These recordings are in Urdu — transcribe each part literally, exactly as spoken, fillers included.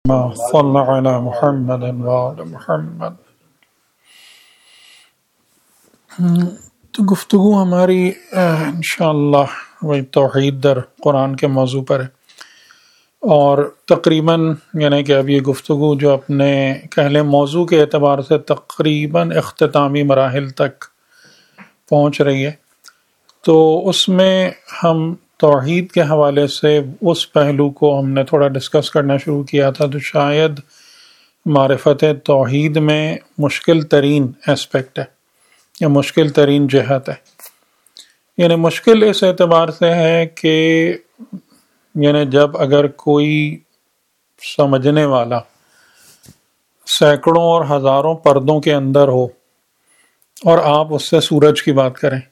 صلی علی محمد وعلی محمد۔ تو گفتگو ہماری انشاءاللہ وہی توحید در قرآن کے موضوع پر ہے، اور تقریباً یعنی کہ اب یہ گفتگو جو اپنے پہلے موضوع کے اعتبار سے تقریباً اختتامی مراحل تک پہنچ رہی ہے، تو اس میں ہم توحید کے حوالے سے اس پہلو کو ہم نے تھوڑا ڈسکس کرنا شروع کیا تھا، تو شاید معرفت توحید میں مشکل ترین اسپیکٹ ہے یا مشکل ترین جہت ہے۔ یعنی مشکل اس اعتبار سے ہے کہ یعنی جب اگر کوئی سمجھنے والا سینکڑوں اور ہزاروں پردوں کے اندر ہو اور آپ اس سے سورج کی بات کریں،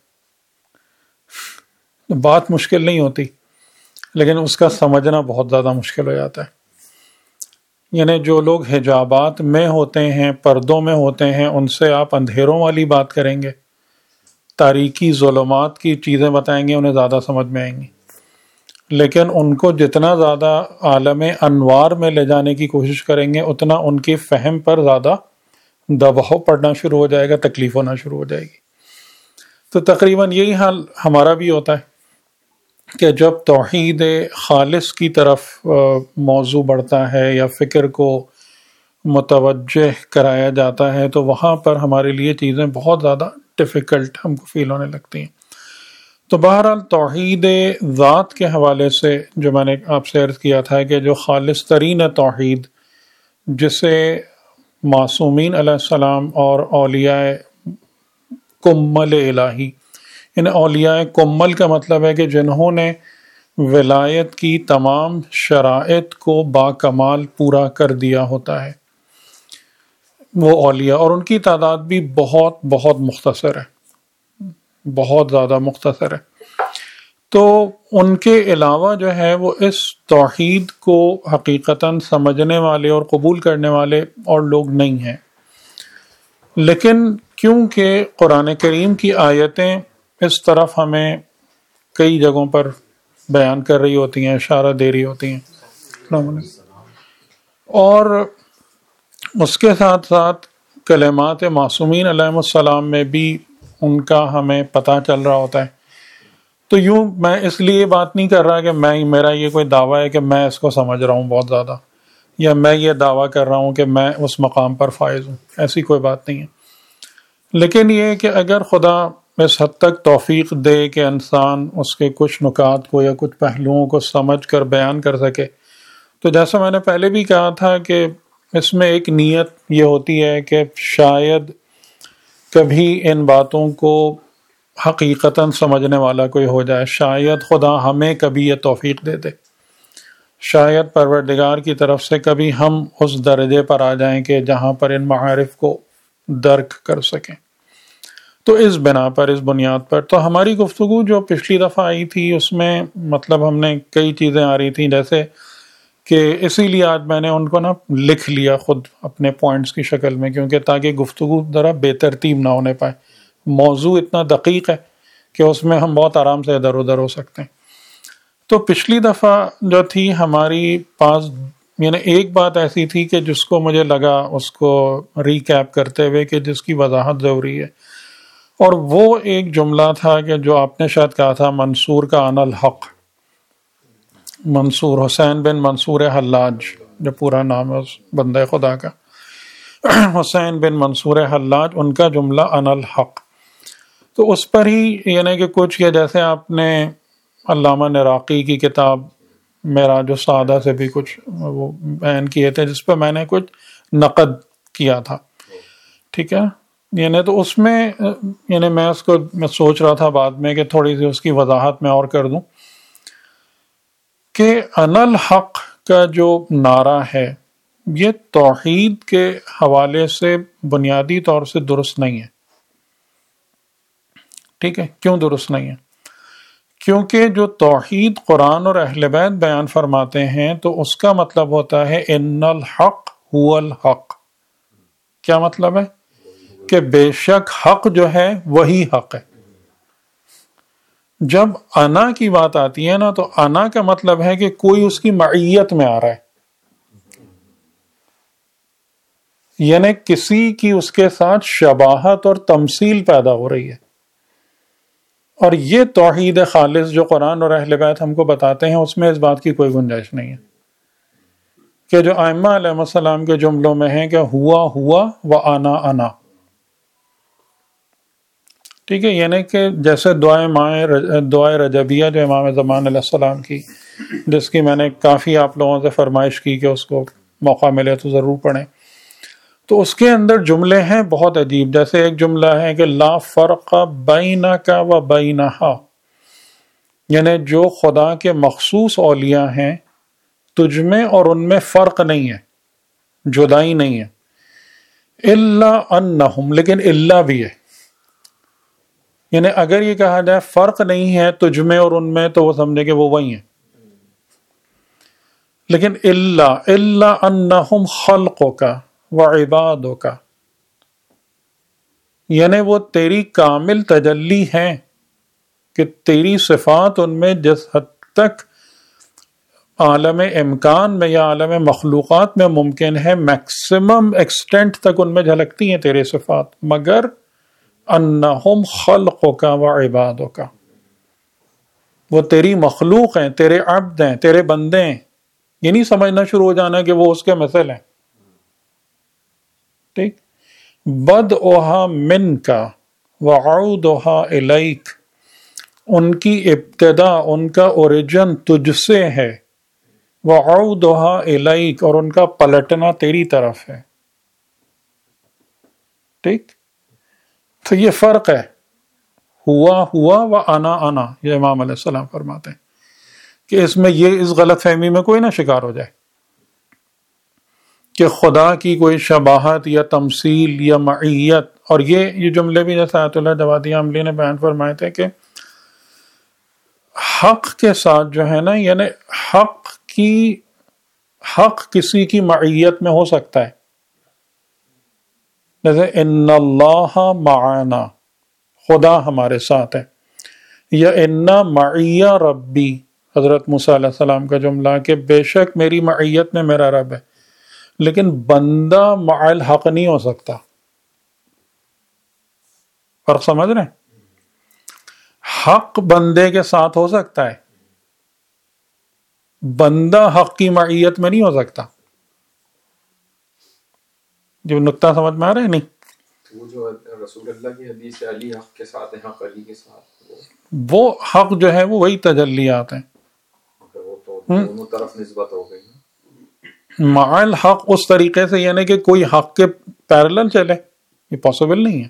بات مشکل نہیں ہوتی، لیکن اس کا سمجھنا بہت زیادہ مشکل ہو جاتا ہے۔ یعنی جو لوگ حجابات میں ہوتے ہیں، پردوں میں ہوتے ہیں، ان سے آپ اندھیروں والی بات کریں گے، تاریکی ظلمات کی چیزیں بتائیں گے، انہیں زیادہ سمجھ میں آئیں گی، لیکن ان کو جتنا زیادہ عالم انوار میں لے جانے کی کوشش کریں گے، اتنا ان کی فہم پر زیادہ دباؤ پڑنا شروع ہو جائے گا، تکلیف ہونا شروع ہو جائے گی۔ تو تقریباً یہی حال ہمارا بھی ہوتا ہے کہ جب توحید خالص کی طرف موضوع بڑھتا ہے یا فکر کو متوجہ کرایا جاتا ہے، تو وہاں پر ہمارے لیے چیزیں بہت زیادہ ڈیفیکلٹ ہم کو فیل ہونے لگتی ہیں۔ تو بہرحال توحید ذات کے حوالے سے جو میں نے آپ سے عرض کیا تھا کہ جو خالص ترین توحید، جسے معصومین علیہ السلام اور اولیاء کمل الہی، ان اولیاء کمل کا مطلب ہے کہ جنہوں نے ولایت کی تمام شرائط کو باکمال پورا کر دیا ہوتا ہے، وہ اولیاء، اور ان کی تعداد بھی بہت بہت مختصر ہے، بہت زیادہ مختصر ہے۔ تو ان کے علاوہ جو ہے وہ اس توحید کو حقیقتاً سمجھنے والے اور قبول کرنے والے اور لوگ نہیں ہیں، لیکن کیونکہ قرآن کریم کی آیتیں اس طرف ہمیں کئی جگہوں پر بیان کر رہی ہوتی ہیں، اشارہ دے رہی ہوتی ہیں، اور اس کے ساتھ ساتھ کلمات معصومین علیہ السلام میں بھی ان کا ہمیں پتہ چل رہا ہوتا ہے۔ تو یوں میں اس لیے بات نہیں کر رہا کہ میں میرا یہ کوئی دعویٰ ہے کہ میں اس کو سمجھ رہا ہوں بہت زیادہ، یا میں یہ دعویٰ کر رہا ہوں کہ میں اس مقام پر فائز ہوں، ایسی کوئی بات نہیں ہے۔ لیکن یہ کہ اگر خدا اس حد تک توفیق دے کہ انسان اس کے کچھ نکات کو یا کچھ پہلوؤں کو سمجھ کر بیان کر سکے، تو جیسا میں نے پہلے بھی کہا تھا کہ اس میں ایک نیت یہ ہوتی ہے کہ شاید کبھی ان باتوں کو حقیقتاً سمجھنے والا کوئی ہو جائے، شاید خدا ہمیں کبھی یہ توفیق دے دے، شاید پروردگار کی طرف سے کبھی ہم اس درجے پر آ جائیں کہ جہاں پر ان معارف کو درک کر سکیں۔ تو اس بنا پر، اس بنیاد پر تو ہماری گفتگو جو پچھلی دفعہ آئی تھی، اس میں مطلب ہم نے کئی چیزیں آ رہی تھیں، جیسے کہ اسی لیے آج میں نے ان کو نا لکھ لیا خود اپنے پوائنٹس کی شکل میں، کیونکہ تاکہ گفتگو ذرا بے ترتیب نہ ہونے پائے۔ موضوع اتنا دقیق ہے کہ اس میں ہم بہت آرام سے ادھر ادھر ہو سکتے ہیں۔ تو پچھلی دفعہ جو تھی ہماری پاس، یعنی ایک بات ایسی تھی کہ جس کو مجھے لگا اس کو ریکیپ کرتے ہوئے کہ جس کی وضاحت ضروری ہے، اور وہ ایک جملہ تھا کہ جو آپ نے شاید کہا تھا، منصور کا ان الحق، منصور حسین بن منصور حلاج، جو پورا نام ہے اس بندہ خدا کا، حسین بن منصور حلاج، ان کا جملہ ان الحق۔ تو اس پر ہی یعنی کہ کچھ یہ جیسے آپ نے علامہ نراقی کی کتاب معراج السعادہ سے بھی کچھ وہ بیان کیے تھے، جس پہ میں نے کچھ نقد کیا تھا، ٹھیک ہے۔ یعنی تو اس میں یعنی میں اس کو میں سوچ رہا تھا بعد میں کہ تھوڑی سی اس کی وضاحت میں اور کر دوں کہ ان الحق کا جو نعرہ ہے یہ توحید کے حوالے سے بنیادی طور سے درست نہیں ہے، ٹھیک ہے۔ کیوں درست نہیں ہے؟ کیونکہ جو توحید قرآن اور اہل بیت بیان فرماتے ہیں تو اس کا مطلب ہوتا ہے ان الحق هو الحق۔ کیا مطلب ہے؟ کہ بے شک حق جو ہے وہی حق ہے۔ جب انا کی بات آتی ہے نا، تو انا کا مطلب ہے کہ کوئی اس کی معیت میں آ رہا ہے، یعنی کسی کی اس کے ساتھ شباہت اور تمثیل پیدا ہو رہی ہے. اور یہ توحید خالص جو قرآن اور اہل بیت ہم کو بتاتے ہیں اس میں اس بات کی کوئی گنجائش نہیں ہے کہ جو ائمہ علیہ السلام کے جملوں میں ہیں کہ ہوا ہوا و آنا آنا. ٹھیک ہے، یعنی کہ جیسے دعائیں مائیں دعائیں رجبیہ جو امام زمان علیہ السلام کی، جس کی میں نے کافی آپ لوگوں سے فرمائش کی کہ اس کو موقع ملے تو ضرور پڑھیں، تو اس کے اندر جملے ہیں بہت عجیب. جیسے ایک جملہ ہے کہ لا فرق بینک و بینہا، یعنی جو خدا کے مخصوص اولیاء ہیں تجھ میں اور ان میں فرق نہیں ہے، جدائی نہیں ہے. الا انہم، لیکن اللہ بھی ہے. یعنی اگر یہ کہا جائے فرق نہیں ہے تجھ میں اور ان میں تو وہ سمجھے کہ وہ وہی ہیں. لیکن اللہ الا انہم خلقک و عبادک، یعنی وہ تیری کامل تجلی ہیں کہ تیری صفات ان میں جس حد تک عالم امکان میں یا عالم مخلوقات میں ممکن ہے میکسیمم ایکسٹینٹ تک ان میں جھلکتی ہیں تیرے صفات، مگر انہم خلقک و عبادک، وہ تیری مخلوق ہیں، تیرے عبد ہیں، تیرے بندے ہیں. یہ نہیں سمجھنا شروع ہو جانا کہ وہ اس کے مثل ہیں. ٹھیک. بدءھا منک وعودھا الیک، ان کی ابتدا، ان کا اوریجن تجھ سے ہے، وعودھا الیک، اور ان کا پلٹنا تیری طرف ہے. ٹھیک. تو یہ فرق ہے، ہوا ہوا و آنا آنا. یہ امام علیہ السلام فرماتے ہیں کہ اس میں یہ اس غلط فہمی میں کوئی نہ شکار ہو جائے کہ خدا کی کوئی شباہت یا تمثیل یا معیت. اور یہ یہ جملے بھی جیسے آیت اللہ جوادی عملی نے بیان فرمائے تھے کہ حق کے ساتھ جو ہے نا، یعنی حق کی حق کسی کی معیت میں ہو سکتا ہے، جیسے ان اللہ معنا، خدا ہمارے ساتھ ہے، یا انا معی ربی، حضرت موسیٰ علیہ السلام کا جملہ کہ بے شک میری معیت میں میرا رب ہے. لیکن بندہ مع الحق نہیں ہو سکتا. فرق سمجھ رہے ہیں؟ حق بندے کے ساتھ ہو سکتا ہے، بندہ حق کی معیت میں نہیں ہو سکتا. جو نقطہ سمجھ میں آ رہا ہے؟ نہیں، وہ جو رسول اللہ کی حدیث ہے علی حق کے ساتھ ہے، حق علی کے ساتھ، وہ حق جو ہے وہ وہی تجلیات ہیں. وہ تو دونوں طرف نسبت ہو گئی. مع الحق اس طریقے سے یعنی کہ کوئی حق کے پیرلل چلے، یہ پاسبل نہیں ہے،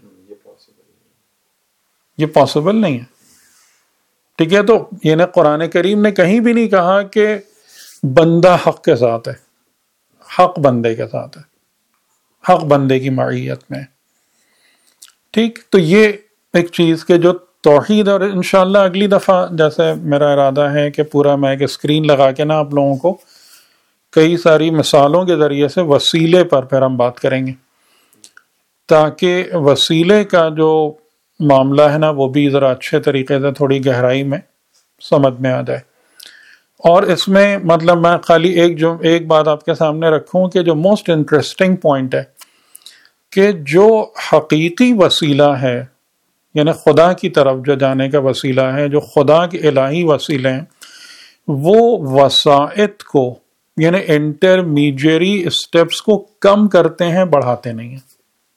یہ پاسبل نہیں ہے. ٹھیک ہے. تو یعنی قرآن کریم نے کہیں بھی نہیں کہا کہ بندہ حق کے ساتھ ہے، حق بندے کے ساتھ ہے، حق بندے کی معیت میں. ٹھیک. تو یہ ایک چیز کہ جو توحید، اور انشاءاللہ اگلی دفعہ جیسے میرا ارادہ ہے کہ پورا میں ایک اسکرین لگا کے نا آپ لوگوں کو کئی ساری مثالوں کے ذریعے سے وسیلے پر پھر ہم بات کریں گے، تاکہ وسیلے کا جو معاملہ ہے نا وہ بھی ذرا اچھے طریقے سے تھوڑی گہرائی میں سمجھ میں آ جائے. اور اس میں مطلب میں خالی ایک جو ایک بات آپ کے سامنے رکھوں کہ جو موسٹ انٹرسٹنگ پوائنٹ ہے کہ جو حقیقی وسیلہ ہے، یعنی خدا کی طرف جو جانے کا وسیلہ ہے، جو خدا کے الہی وسیلے ہیں، وہ وسائط کو یعنی انٹرمیڈیری اسٹیپس کو کم کرتے ہیں، بڑھاتے نہیں ہیں.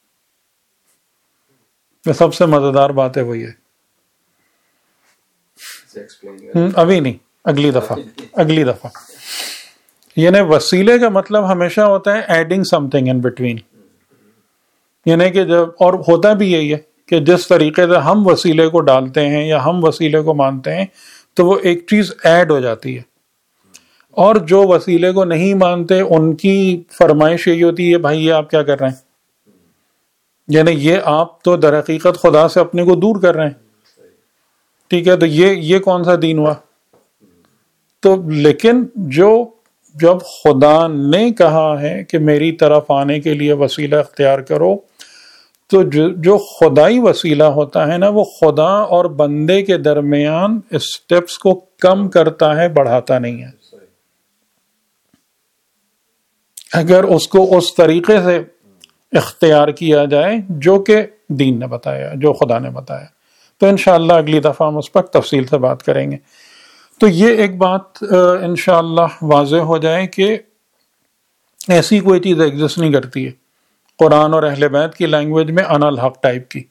یہ سب سے مزیدار بات ہے وہی ہے. ابھی نہیں، اگلی دفعہ اگلی دفعہ یعنی وسیلے کا مطلب ہمیشہ ہوتا ہے adding something in between. یعنی کہ جب، اور ہوتا بھی یہی ہے کہ جس طریقے سے ہم وسیلے کو ڈالتے ہیں یا ہم وسیلے کو مانتے ہیں تو وہ ایک چیز ایڈ ہو جاتی ہے. اور جو وسیلے کو نہیں مانتے ان کی فرمائش یہی ہوتی ہے، بھائی یہ آپ کیا کر رہے ہیں، یعنی یہ آپ تو در حقیقت خدا سے اپنے کو دور کر رہے ہیں. ٹھیک ہے. تو یہ یہ کون سا دین ہوا؟ تو لیکن جو جب خدا نے کہا ہے کہ میری طرف آنے کے لیے وسیلہ اختیار کرو، تو جو جو خدائی وسیلہ ہوتا ہے نا وہ خدا اور بندے کے درمیان اسٹیپس کو کم کرتا ہے، بڑھاتا نہیں ہے. اگر اس کو اس طریقے سے اختیار کیا جائے جو کہ دین نے بتایا، جو خدا نے بتایا. تو انشاءاللہ اگلی دفعہ ہم اس پر تفصیل سے بات کریں گے. تو یہ ایک بات انشاءاللہ واضح ہو جائے کہ ایسی کوئی چیز ایگزسٹ نہیں کرتی ہے قرآن اور اہل بیت کی لینگویج میں انا الحق ٹائپ کی،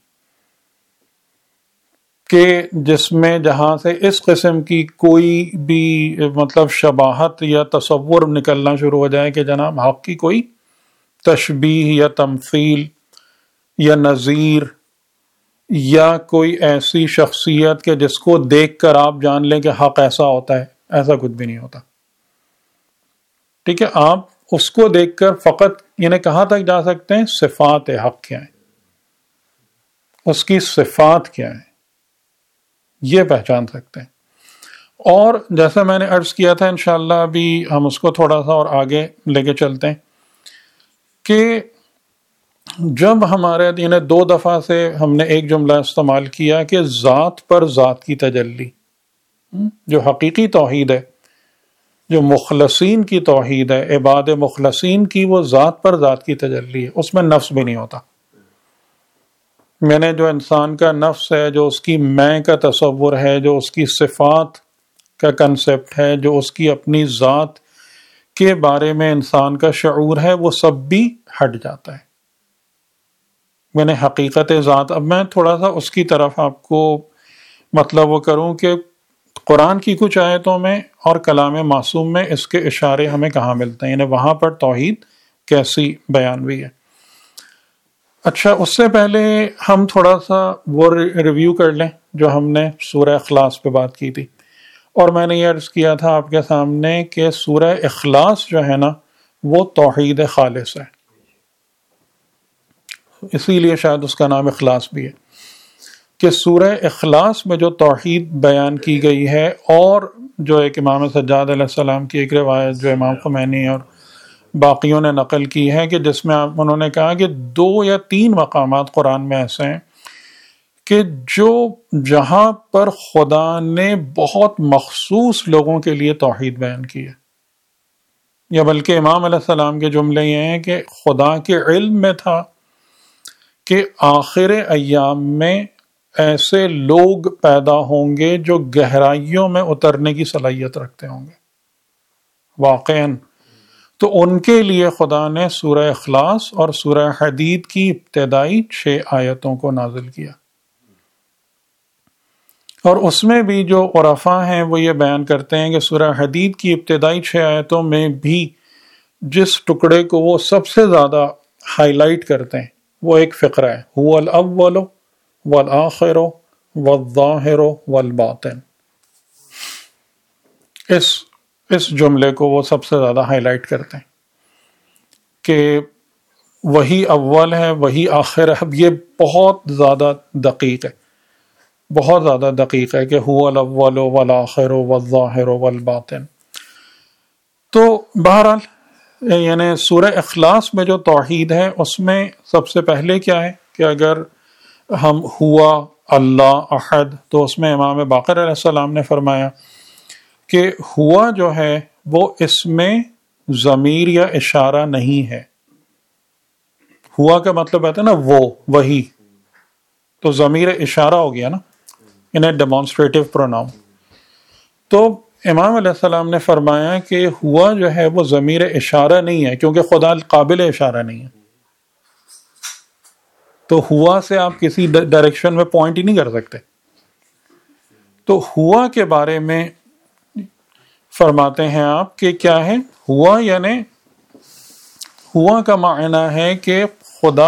کہ جس میں جہاں سے اس قسم کی کوئی بھی مطلب شباہت یا تصور نکلنا شروع ہو جائے کہ جناب حق کی کوئی تشبیہ یا تمثیل یا نظیر یا کوئی ایسی شخصیت کہ جس کو دیکھ کر آپ جان لیں کہ حق ایسا ہوتا ہے، ایسا کچھ بھی نہیں ہوتا. ٹھیک ہے، آپ اس کو دیکھ کر فقط یعنی کہاں تک جا سکتے ہیں؟ صفات حق کیا ہیں، اس کی صفات کیا ہیں، یہ پہچان سکتے ہیں. اور جیسا میں نے عرض کیا تھا انشاءاللہ ابھی ہم اس کو تھوڑا سا اور آگے لے کے چلتے ہیں کہ جب ہمارے یعنی دو دفعہ سے ہم نے ایک جملہ استعمال کیا کہ ذات پر ذات کی تجلی، جو حقیقی توحید ہے، جو مخلصین کی توحید ہے، عباد مخلصین کی، وہ ذات پر ذات کی تجلی ہے، اس میں نفس بھی نہیں ہوتا. میں نے جو انسان کا نفس ہے، جو اس کی میں کا تصور ہے، جو اس کی صفات کا کنسپٹ ہے، جو اس کی اپنی ذات کے بارے میں انسان کا شعور ہے، وہ سب بھی ہٹ جاتا ہے. میں نے حقیقت ذات، اب میں تھوڑا سا اس کی طرف آپ کو مطلب وہ کروں کہ قرآن کی کچھ آیتوں میں اور کلام معصوم میں اس کے اشارے ہمیں کہاں ملتے ہیں، یعنی وہاں پر توحید کیسی بیان ہوئی ہے. اچھا، اس سے پہلے ہم تھوڑا سا وہ ریویو کر لیں جو ہم نے سورہ اخلاص پہ بات کی تھی. اور میں نے یہ عرض کیا تھا آپ کے سامنے کہ سورہ اخلاص جو ہے نا وہ توحید خالص ہے، اسی لیے شاید اس کا نام اخلاص بھی ہے، کہ سورہ اخلاص میں جو توحید بیان کی گئی ہے، اور جو ایک امام سجاد علیہ السلام کی ایک روایت جو امام خمینی اور باقیوں نے نقل کی ہے کہ جس میں انہوں نے کہا کہ دو یا تین مقامات قرآن میں ایسے ہیں کہ جو جہاں پر خدا نے بہت مخصوص لوگوں کے لیے توحید بیان کی ہے، یا بلکہ امام علیہ السلام کے جملے یہ ہیں کہ خدا کے علم میں تھا کہ آخر ایام میں ایسے لوگ پیدا ہوں گے جو گہرائیوں میں اترنے کی صلاحیت رکھتے ہوں گے واقعاً. تو ان کے لیے خدا نے سورہ اخلاص اور سورہ حدید کی ابتدائی چھ آیتوں کو نازل کیا، اور اس میں بھی جو عرفاء ہیں وہ یہ بیان کرتے ہیں کہ سورہ حدید کی ابتدائی چھ آیتوں میں بھی جس ٹکڑے کو وہ سب سے زیادہ ہائی لائٹ کرتے ہیں وہ ایک فقرہ ہے، هو الاول والآخر والظاہر والباطن. اس اس جملے کو وہ سب سے زیادہ ہائی لائٹ کرتے ہیں کہ وہی اول ہے، وہی آخر ہے. اب یہ بہت زیادہ دقیق ہے، بہت زیادہ دقیق ہے کہ هو الاول والآخر والظاہر والباطن. تو بہرحال یعنی سورہ اخلاص میں جو توحید ہے اس میں سب سے پہلے کیا ہے کہ اگر ہم ہوا اللہ احد، تو اس میں امام باقر علیہ السلام نے فرمایا کہ ہوا جو ہے وہ اس میں ضمیر یا اشارہ نہیں ہے. ہوا کا مطلب ہے نا وہ، وہی، تو ضمیر اشارہ ہو گیا نا، انہیں ڈیمانسٹریٹو پروناؤن. تو امام علیہ السلام نے فرمایا کہ ہوا جو ہے وہ ضمیر اشارہ نہیں ہے، کیونکہ خدا قابل اشارہ نہیں ہے. تو ہوا سے آپ کسی ڈائریکشن میں پوائنٹ ہی نہیں کر سکتے. تو ہوا کے بارے میں فرماتے ہیں آپ کہ کیا ہے ہوا، یعنی ہوا کا معنی ہے کہ خدا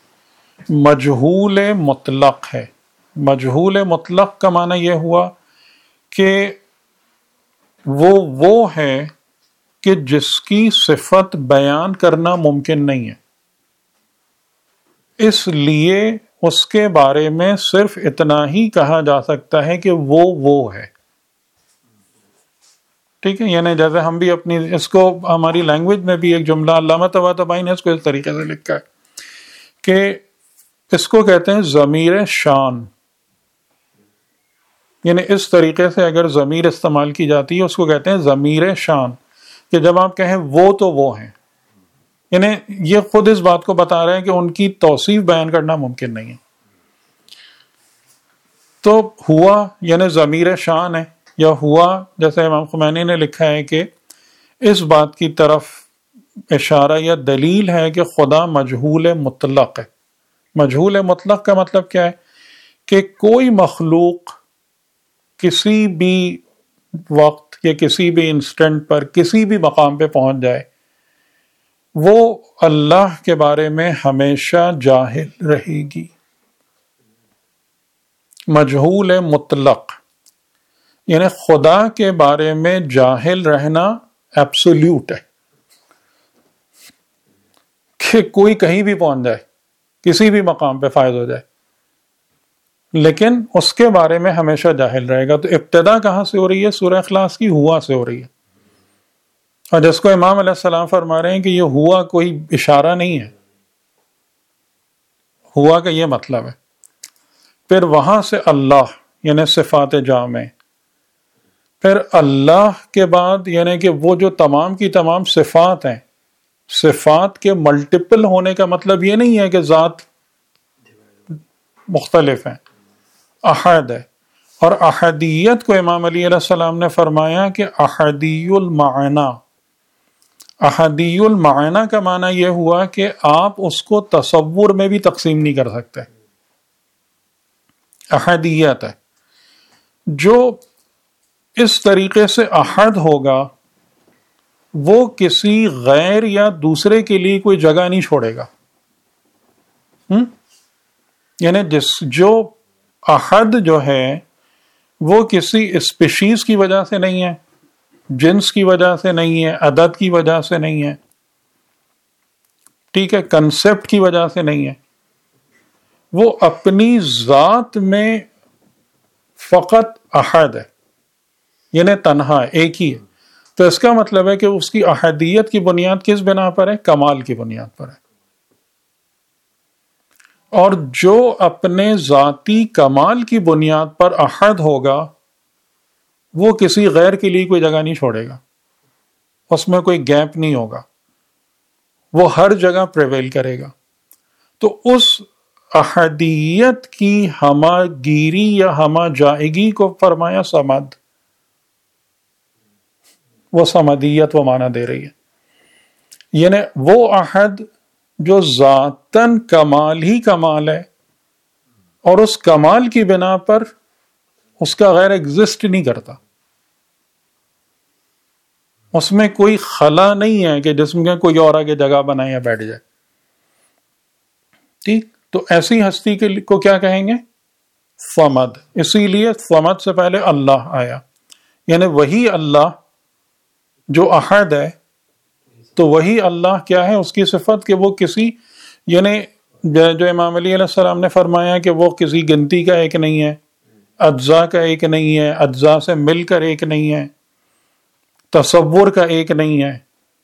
مجہول مطلق ہے. مجہول مطلق کا معنی یہ ہوا کہ وہ وہ ہے کہ جس کی صفت بیان کرنا ممکن نہیں ہے، اس لیے اس کے بارے میں صرف اتنا ہی کہا جا سکتا ہے کہ وہ وہ ہے. ٹھیک ہے، یعنی جیسے ہم بھی اپنی اس کو ہماری لینگویج میں بھی ایک جملہ علامہ طباطبائی نے اس کو اس طریقے سے لکھا ہے کہ اس کو کہتے ہیں ضمیر شان. یعنی اس طریقے سے اگر ضمیر استعمال کی جاتی ہے اس کو کہتے ہیں ضمیر شان، کہ جب آپ کہیں وہ تو وہ ہیں، یعنی یہ خود اس بات کو بتا رہے ہیں کہ ان کی توصیف بیان کرنا ممکن نہیں ہے. تو ہوا یعنی ضمیر شان ہے، یا ہوا جیسے امام خمینی نے لکھا ہے کہ اس بات کی طرف اشارہ یا دلیل ہے کہ خدا مجہول مطلق ہے. مجہول مطلق کا مطلب کیا ہے؟ کہ کوئی مخلوق کسی بھی وقت یا کسی بھی انسٹنٹ پر کسی بھی مقام پہ پہنچ جائے، وہ اللہ کے بارے میں ہمیشہ جاہل رہے گی. مجہول مطلق یعنی خدا کے بارے میں جاہل رہنا ایبسولیوٹ ہے، کہ کوئی کہیں بھی پہنچ جائے، کسی بھی مقام پہ فائز ہو جائے، لیکن اس کے بارے میں ہمیشہ جاہل رہے گا. تو ابتدا کہاں سے ہو رہی ہے؟ سورہ اخلاص کی ہوا سے ہو رہی ہے. اور جس کو امام علیہ السلام فرما رہے ہیں کہ یہ ہوا کوئی اشارہ نہیں ہے، ہوا کا یہ مطلب ہے. پھر وہاں سے اللہ یعنی صفات جامع، پھر اللہ کے بعد یعنی کہ وہ جو تمام کی تمام صفات ہیں، صفات کے ملٹیپل ہونے کا مطلب یہ نہیں ہے کہ ذات مختلف ہیں، احد ہے. اور احدیت کو امام علی علیہ السلام نے فرمایا کہ احدی المعنی. احدی المعنی کا معنی یہ ہوا کہ آپ اس کو تصور میں بھی تقسیم نہیں کر سکتے. احدیت ہے جو اس طریقے سے احد ہوگا، وہ کسی غیر یا دوسرے کے لیے کوئی جگہ نہیں چھوڑے گا. ہم؟ یعنی جس جو احد جو ہے وہ کسی اسپیشیز کی وجہ سے نہیں ہے، جنس کی وجہ سے نہیں ہے، عدد کی وجہ سے نہیں ہے، ٹھیک ہے، کنسپٹ کی وجہ سے نہیں ہے. وہ اپنی ذات میں فقط احد ہے، یعنی تنہا ہے، ایک ہی ہے. تو اس کا مطلب ہے کہ اس کی احدیت کی بنیاد کس بنا پر ہے؟ کمال کی بنیاد پر ہے. اور جو اپنے ذاتی کمال کی بنیاد پر احد ہوگا، وہ کسی غیر کے لیے کوئی جگہ نہیں چھوڑے گا، اس میں کوئی گیپ نہیں ہوگا، وہ ہر جگہ پریویل کرے گا. تو اس احدیت کی ہمہ گیری یا ہمہ جائگی کو فرمایا سمد. وہ سمدیت وہ معنی دے رہی ہے، یعنی وہ احد جو ذاتاً کمال ہی کمال ہے، اور اس کمال کی بنا پر اس کا غیر ایگزسٹ نہیں کرتا. اس میں کوئی خلا نہیں ہے کہ جس میں کوئی اور آگے جگہ بنائے یا بیٹھ جائے. ٹھیک، تو ایسی ہستی کے کو کیا کہیں گے؟ صمد. اسی لیے صمد سے پہلے اللہ آیا، یعنی وہی اللہ جو احد ہے. تو وہی اللہ کیا ہے؟ اس کی صفت کہ وہ کسی یعنی جو امام علی علیہ السلام نے فرمایا کہ وہ کسی گنتی کا ایک نہیں ہے، اجزاء کا ایک نہیں ہے، اجزاء سے مل کر ایک نہیں ہے، تصور کا ایک نہیں ہے.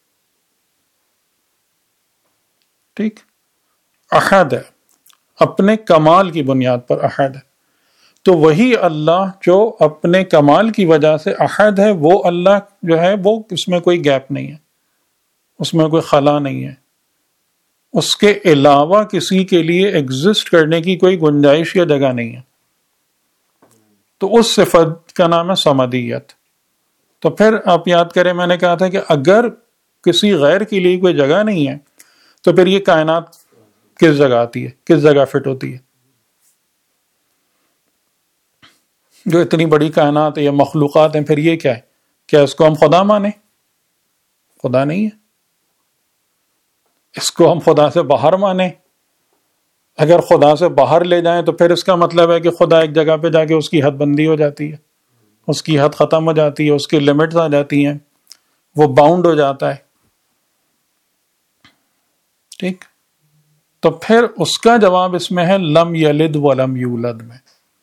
ٹھیک، احد ہے، اپنے کمال کی بنیاد پر احد ہے. تو وہی اللہ جو اپنے کمال کی وجہ سے احد ہے، وہ اللہ جو ہے وہ اس میں کوئی گیپ نہیں ہے، اس میں کوئی خلا نہیں ہے، اس کے علاوہ کسی کے لیے ایگزسٹ کرنے کی کوئی گنجائش یا جگہ نہیں ہے. تو اس صفت کا نام ہے سمدیت. تو پھر آپ یاد کریں، میں نے کہا تھا کہ اگر کسی غیر کے لیے کوئی جگہ نہیں ہے تو پھر یہ کائنات کس جگہ آتی ہے، کس جگہ فٹ ہوتی ہے؟ جو اتنی بڑی کائنات ہے یا مخلوقات ہیں، پھر یہ کیا ہے؟ کیا اس کو ہم خدا مانیں؟ خدا نہیں ہے. اس کو ہم خدا سے باہر مانیں. اگر خدا سے باہر لے جائیں تو پھر اس کا مطلب ہے کہ خدا ایک جگہ پہ جا کے اس کی حد بندی ہو جاتی ہے، اس کی حد ختم ہو جاتی ہے، اس کی لمٹس آ جاتی ہیں، وہ باؤنڈ ہو جاتا ہے. ٹھیک، تو پھر اس کا جواب اس میں ہے لم یلد ولم یولد میں،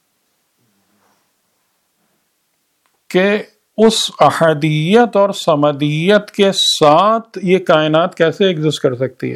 کہ اس احدیت اور سمدیت کے ساتھ یہ کائنات کیسے ایگزسٹ کر سکتی ہے؟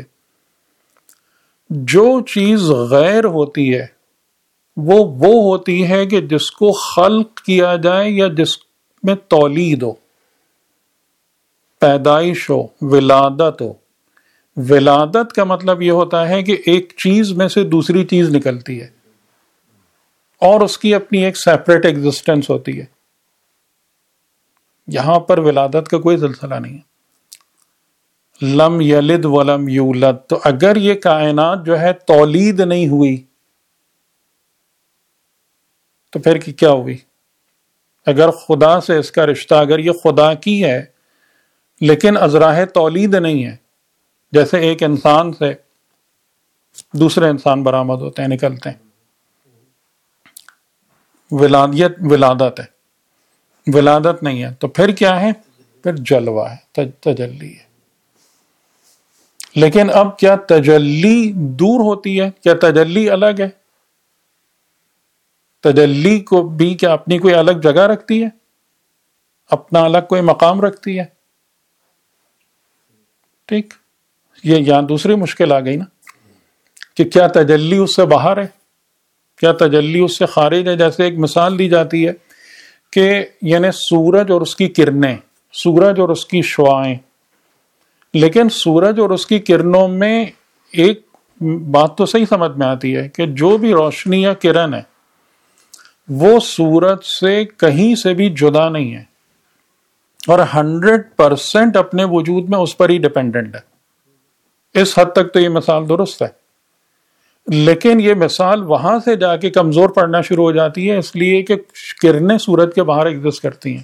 جو چیز غیر ہوتی ہے وہ وہ ہوتی ہے کہ جس کو خلق کیا جائے یا جس میں تولید ہو، پیدائش ہو، ولادت ہو. ولادت کا مطلب یہ ہوتا ہے کہ ایک چیز میں سے دوسری چیز نکلتی ہے اور اس کی اپنی ایک سیپریٹ ایگزسٹنس ہوتی ہے. یہاں پر ولادت کا کوئی سلسلہ نہیں ہے. لم یلد ولم یولد. تو اگر یہ کائنات جو ہے تولید نہیں ہوئی تو پھر کیا ہوئی؟ اگر خدا سے اس کا رشتہ، اگر یہ خدا کی ہے لیکن ازراہ تولید نہیں ہے، جیسے ایک انسان سے دوسرے انسان برآمد ہوتے ہیں، نکلتے ہیں، ولادیت ولادت ہے، ولادت نہیں ہے، تو پھر کیا ہے؟ پھر جلوہ ہے، تجلی ہے. لیکن اب کیا تجلی دور ہوتی ہے؟ کیا تجلی الگ ہے؟ تجلی کو بھی کیا اپنی کوئی الگ جگہ رکھتی ہے؟ اپنا الگ کوئی مقام رکھتی ہے؟ ٹھیک، یہ یہاں دوسری مشکل آ گئی نا کہ کیا تجلی اس سے باہر ہے؟ کیا تجلی اس سے خارج ہے؟ جیسے ایک مثال دی جاتی ہے کہ یعنی سورج اور اس کی کرنیں، سورج اور اس کی شعاعیں، لیکن سورج اور اس کی کرنوں میں ایک بات تو صحیح سمجھ میں آتی ہے کہ جو بھی روشنی یا کرن ہے وہ سورج سے کہیں سے بھی جدا نہیں ہے اور ہنڈریڈ پرسینٹ اپنے وجود میں اس پر ہی ڈیپینڈنٹ ہے. اس حد تک تو یہ مثال درست ہے، لیکن یہ مثال وہاں سے جا کے کمزور پڑنا شروع ہو جاتی ہے، اس لیے کہ کرنیں سورج کے باہر ایگزسٹ کرتی ہیں.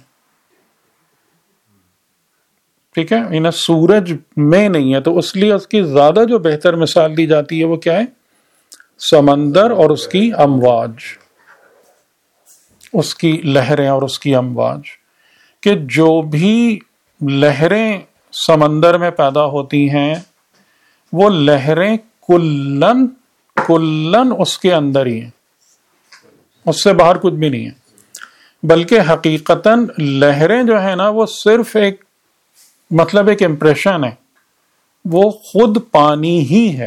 ٹھیک ہے، انہیں سورج میں نہیں ہے، تو اس لیے اس کی زیادہ جو بہتر مثال دی جاتی ہے وہ کیا ہے؟ سمندر اور اس کی امواج، اس کی لہریں اور اس کی امواج، کہ جو بھی لہریں سمندر میں پیدا ہوتی ہیں وہ لہریں کلن کلن اس کے اندر ہی ہیں، اس سے باہر کچھ بھی نہیں ہے. بلکہ حقیقتاً لہریں جو ہیں نا وہ صرف ایک مطلب ایک امپریشن ہے، وہ خود پانی ہی ہے.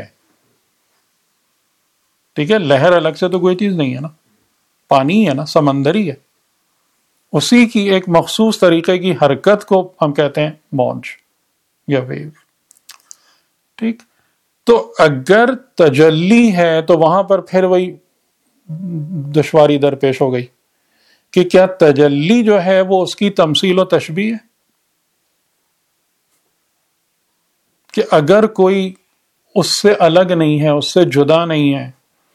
ٹھیک ہے، لہر الگ سے تو کوئی چیز نہیں ہے نا، پانی ہے نا، سمندر ہی ہے. اسی کی ایک مخصوص طریقے کی حرکت کو ہم کہتے ہیں موج یا ویو. ٹھیک، تو اگر تجلی ہے تو وہاں پر پھر وہی دشواری درپیش ہو گئی کہ کیا تجلی جو ہے وہ اس کی تمثیل و تشبیہ ہے؟ کہ اگر کوئی اس سے الگ نہیں ہے، اس سے جدا نہیں ہے،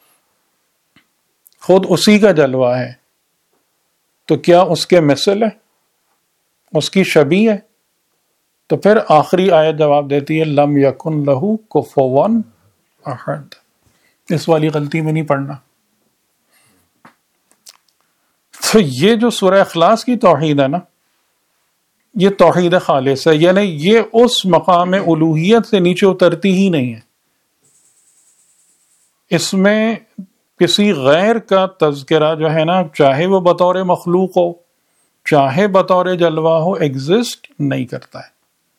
خود اسی کا جلوہ ہے، تو کیا اس کے مثل ہے، اس کی شبیہ ہے؟ تو پھر آخری آیت جواب دیتی ہے لم یکن لہو کفوا احد. اس والی غلطی میں نہیں پڑھنا. تو یہ جو سورہ اخلاص کی توحید ہے نا، یہ توحید خالص ہے، یعنی یہ اس مقام الوہیت سے نیچے اترتی ہی نہیں ہے. اس میں کسی غیر کا تذکرہ جو ہے نا، چاہے وہ بطور مخلوق ہو چاہے بطور جلوہ ہو، ایگزسٹ نہیں کرتا ہے.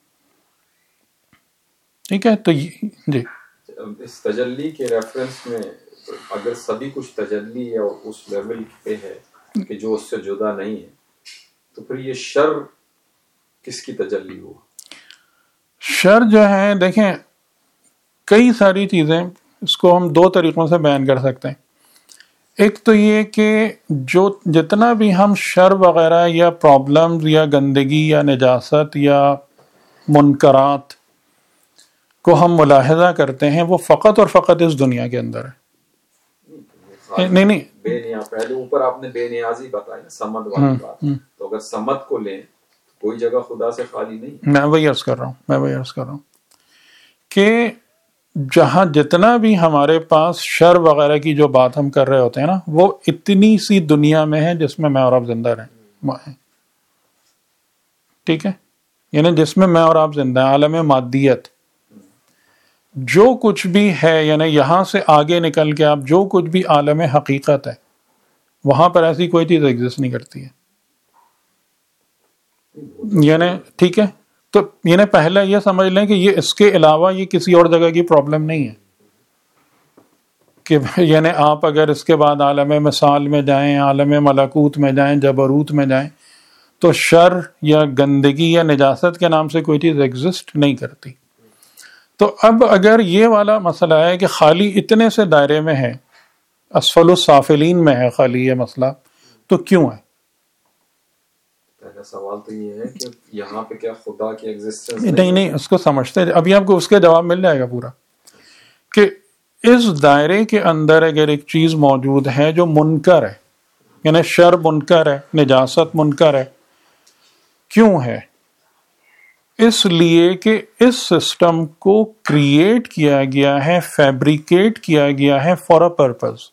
ٹھیک ہے، تو جی اس تجلی کے ریفرنس میں اگر سبھی کچھ تجلی ہے اور اس لیول پہ ہے کہ جو اس سے جدا نہیں ہے، تو پھر یہ شر کس کی تجلی ہوا؟ شر جو ہے، دیکھیں کئی ساری چیزیں اس کو ہم دو طریقوں سے بیان کر سکتے ہیں. ایک تو یہ کہ جو جتنا بھی ہم شر وغیرہ یا پرابلمز یا گندگی یا نجاست یا منکرات کو ہم ملاحظہ کرتے ہیں، وہ فقط اور فقط اس دنیا کے اندر ہے. نہیں نہیں بے نیاز، پہلے اوپر آپ نے بے نیازی بتائی نا، سمد والی بات، تو اگر سمد کو لیں تو کوئی جگہ خدا سے خالی نہیں. میں وہی عرض کر رہا ہوں میں وہی عرض کر رہا ہوں کہ جہاں جتنا بھی ہمارے پاس شر وغیرہ کی جو بات ہم کر رہے ہوتے ہیں نا، وہ اتنی سی دنیا میں ہے جس میں میں اور آپ زندہ رہیں. ٹھیک ہے، یعنی جس میں میں اور آپ زندہ ہیں، عالم مادیت. جو کچھ بھی ہے، یعنی یہاں سے آگے نکل کے آپ جو کچھ بھی عالم حقیقت ہے، وہاں پر ایسی کوئی چیز ایگزسٹ نہیں کرتی ہے. یعنی ٹھیک ہے، تو یعنی پہلا یہ سمجھ لیں کہ یہ اس کے علاوہ یہ کسی اور جگہ کی پرابلم نہیں ہے کہ یعنی آپ اگر اس کے بعد عالم مثال میں جائیں، عالم ملکوت میں جائیں، جبروت میں جائیں، تو شر یا گندگی یا نجاست کے نام سے کوئی چیز ایگزسٹ نہیں کرتی. تو اب اگر یہ والا مسئلہ ہے کہ خالی اتنے سے دائرے میں ہے، اسفل السافلین میں ہے خالی یہ مسئلہ، تو کیوں ہے؟ پہلا سوال تو یہ ہے کہ یہاں پہ کیا خدا کی ایگزسٹنس نہیں نہیں اس کو سمجھتے ہیں، ابھی آپ کو اس کا جواب مل جائے گا پورا، کہ اس دائرے کے اندر اگر ایک چیز موجود ہے جو منکر ہے، یعنی شر منکر ہے، نجاست منکر ہے، کیوں ہے؟ اس لیے کہ اس سسٹم کو کریٹ کیا گیا ہے، فیبریکیٹ کیا گیا ہے فار اے پرپز.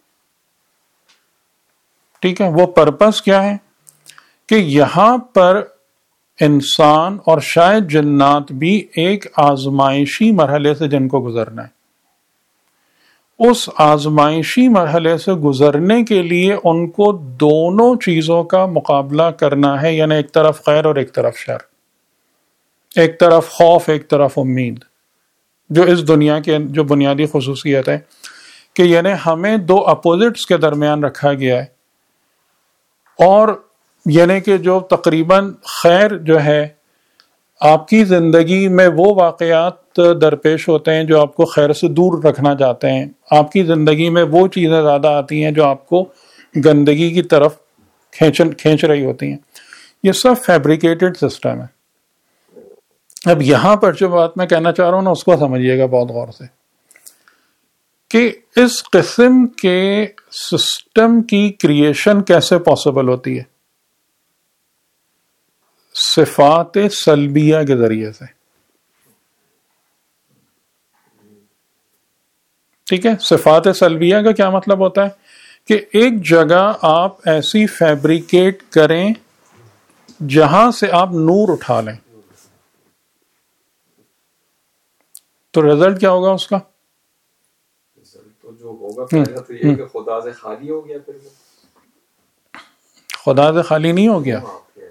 ٹھیک ہے، وہ پرپز کیا ہے کہ یہاں پر انسان اور شاید جنات بھی ایک آزمائشی مرحلے سے جن کو گزرنا ہے، اس آزمائشی مرحلے سے گزرنے کے لیے ان کو دونوں چیزوں کا مقابلہ کرنا ہے، یعنی ایک طرف خیر اور ایک طرف شر، ایک طرف خوف ایک طرف امید، جو اس دنیا کے جو بنیادی خصوصیت ہے کہ یعنی ہمیں دو اپوزٹس کے درمیان رکھا گیا ہے، اور یعنی کہ جو تقریباً خیر جو ہے، آپ کی زندگی میں وہ واقعات درپیش ہوتے ہیں جو آپ کو خیر سے دور رکھنا چاہتے ہیں، آپ کی زندگی میں وہ چیزیں زیادہ آتی ہیں جو آپ کو گندگی کی طرف کھینچ کھینچ رہی ہوتی ہیں. یہ سب فیبریکیٹڈ سسٹم ہے. اب یہاں پر جو بات میں کہنا چاہ رہا ہوں نا، اس کو سمجھیے گا بہت غور سے، کہ اس قسم کے سسٹم کی کریشن کیسے پاسبل ہوتی ہے؟ صفات سلبیہ کے ذریعے سے. ٹھیک ہے، صفات سلبیہ کا کیا مطلب ہوتا ہے؟ کہ ایک جگہ آپ ایسی فیبریکیٹ کریں جہاں سے آپ نور اٹھا لیں، تو رزلٹ کیا ہوگا اس کا؟ تو جو ہوگا پہلا تو یہ کہ خدا سے خالی ہو گیا. پھر خدا سے خالی نہیں ہو گیا،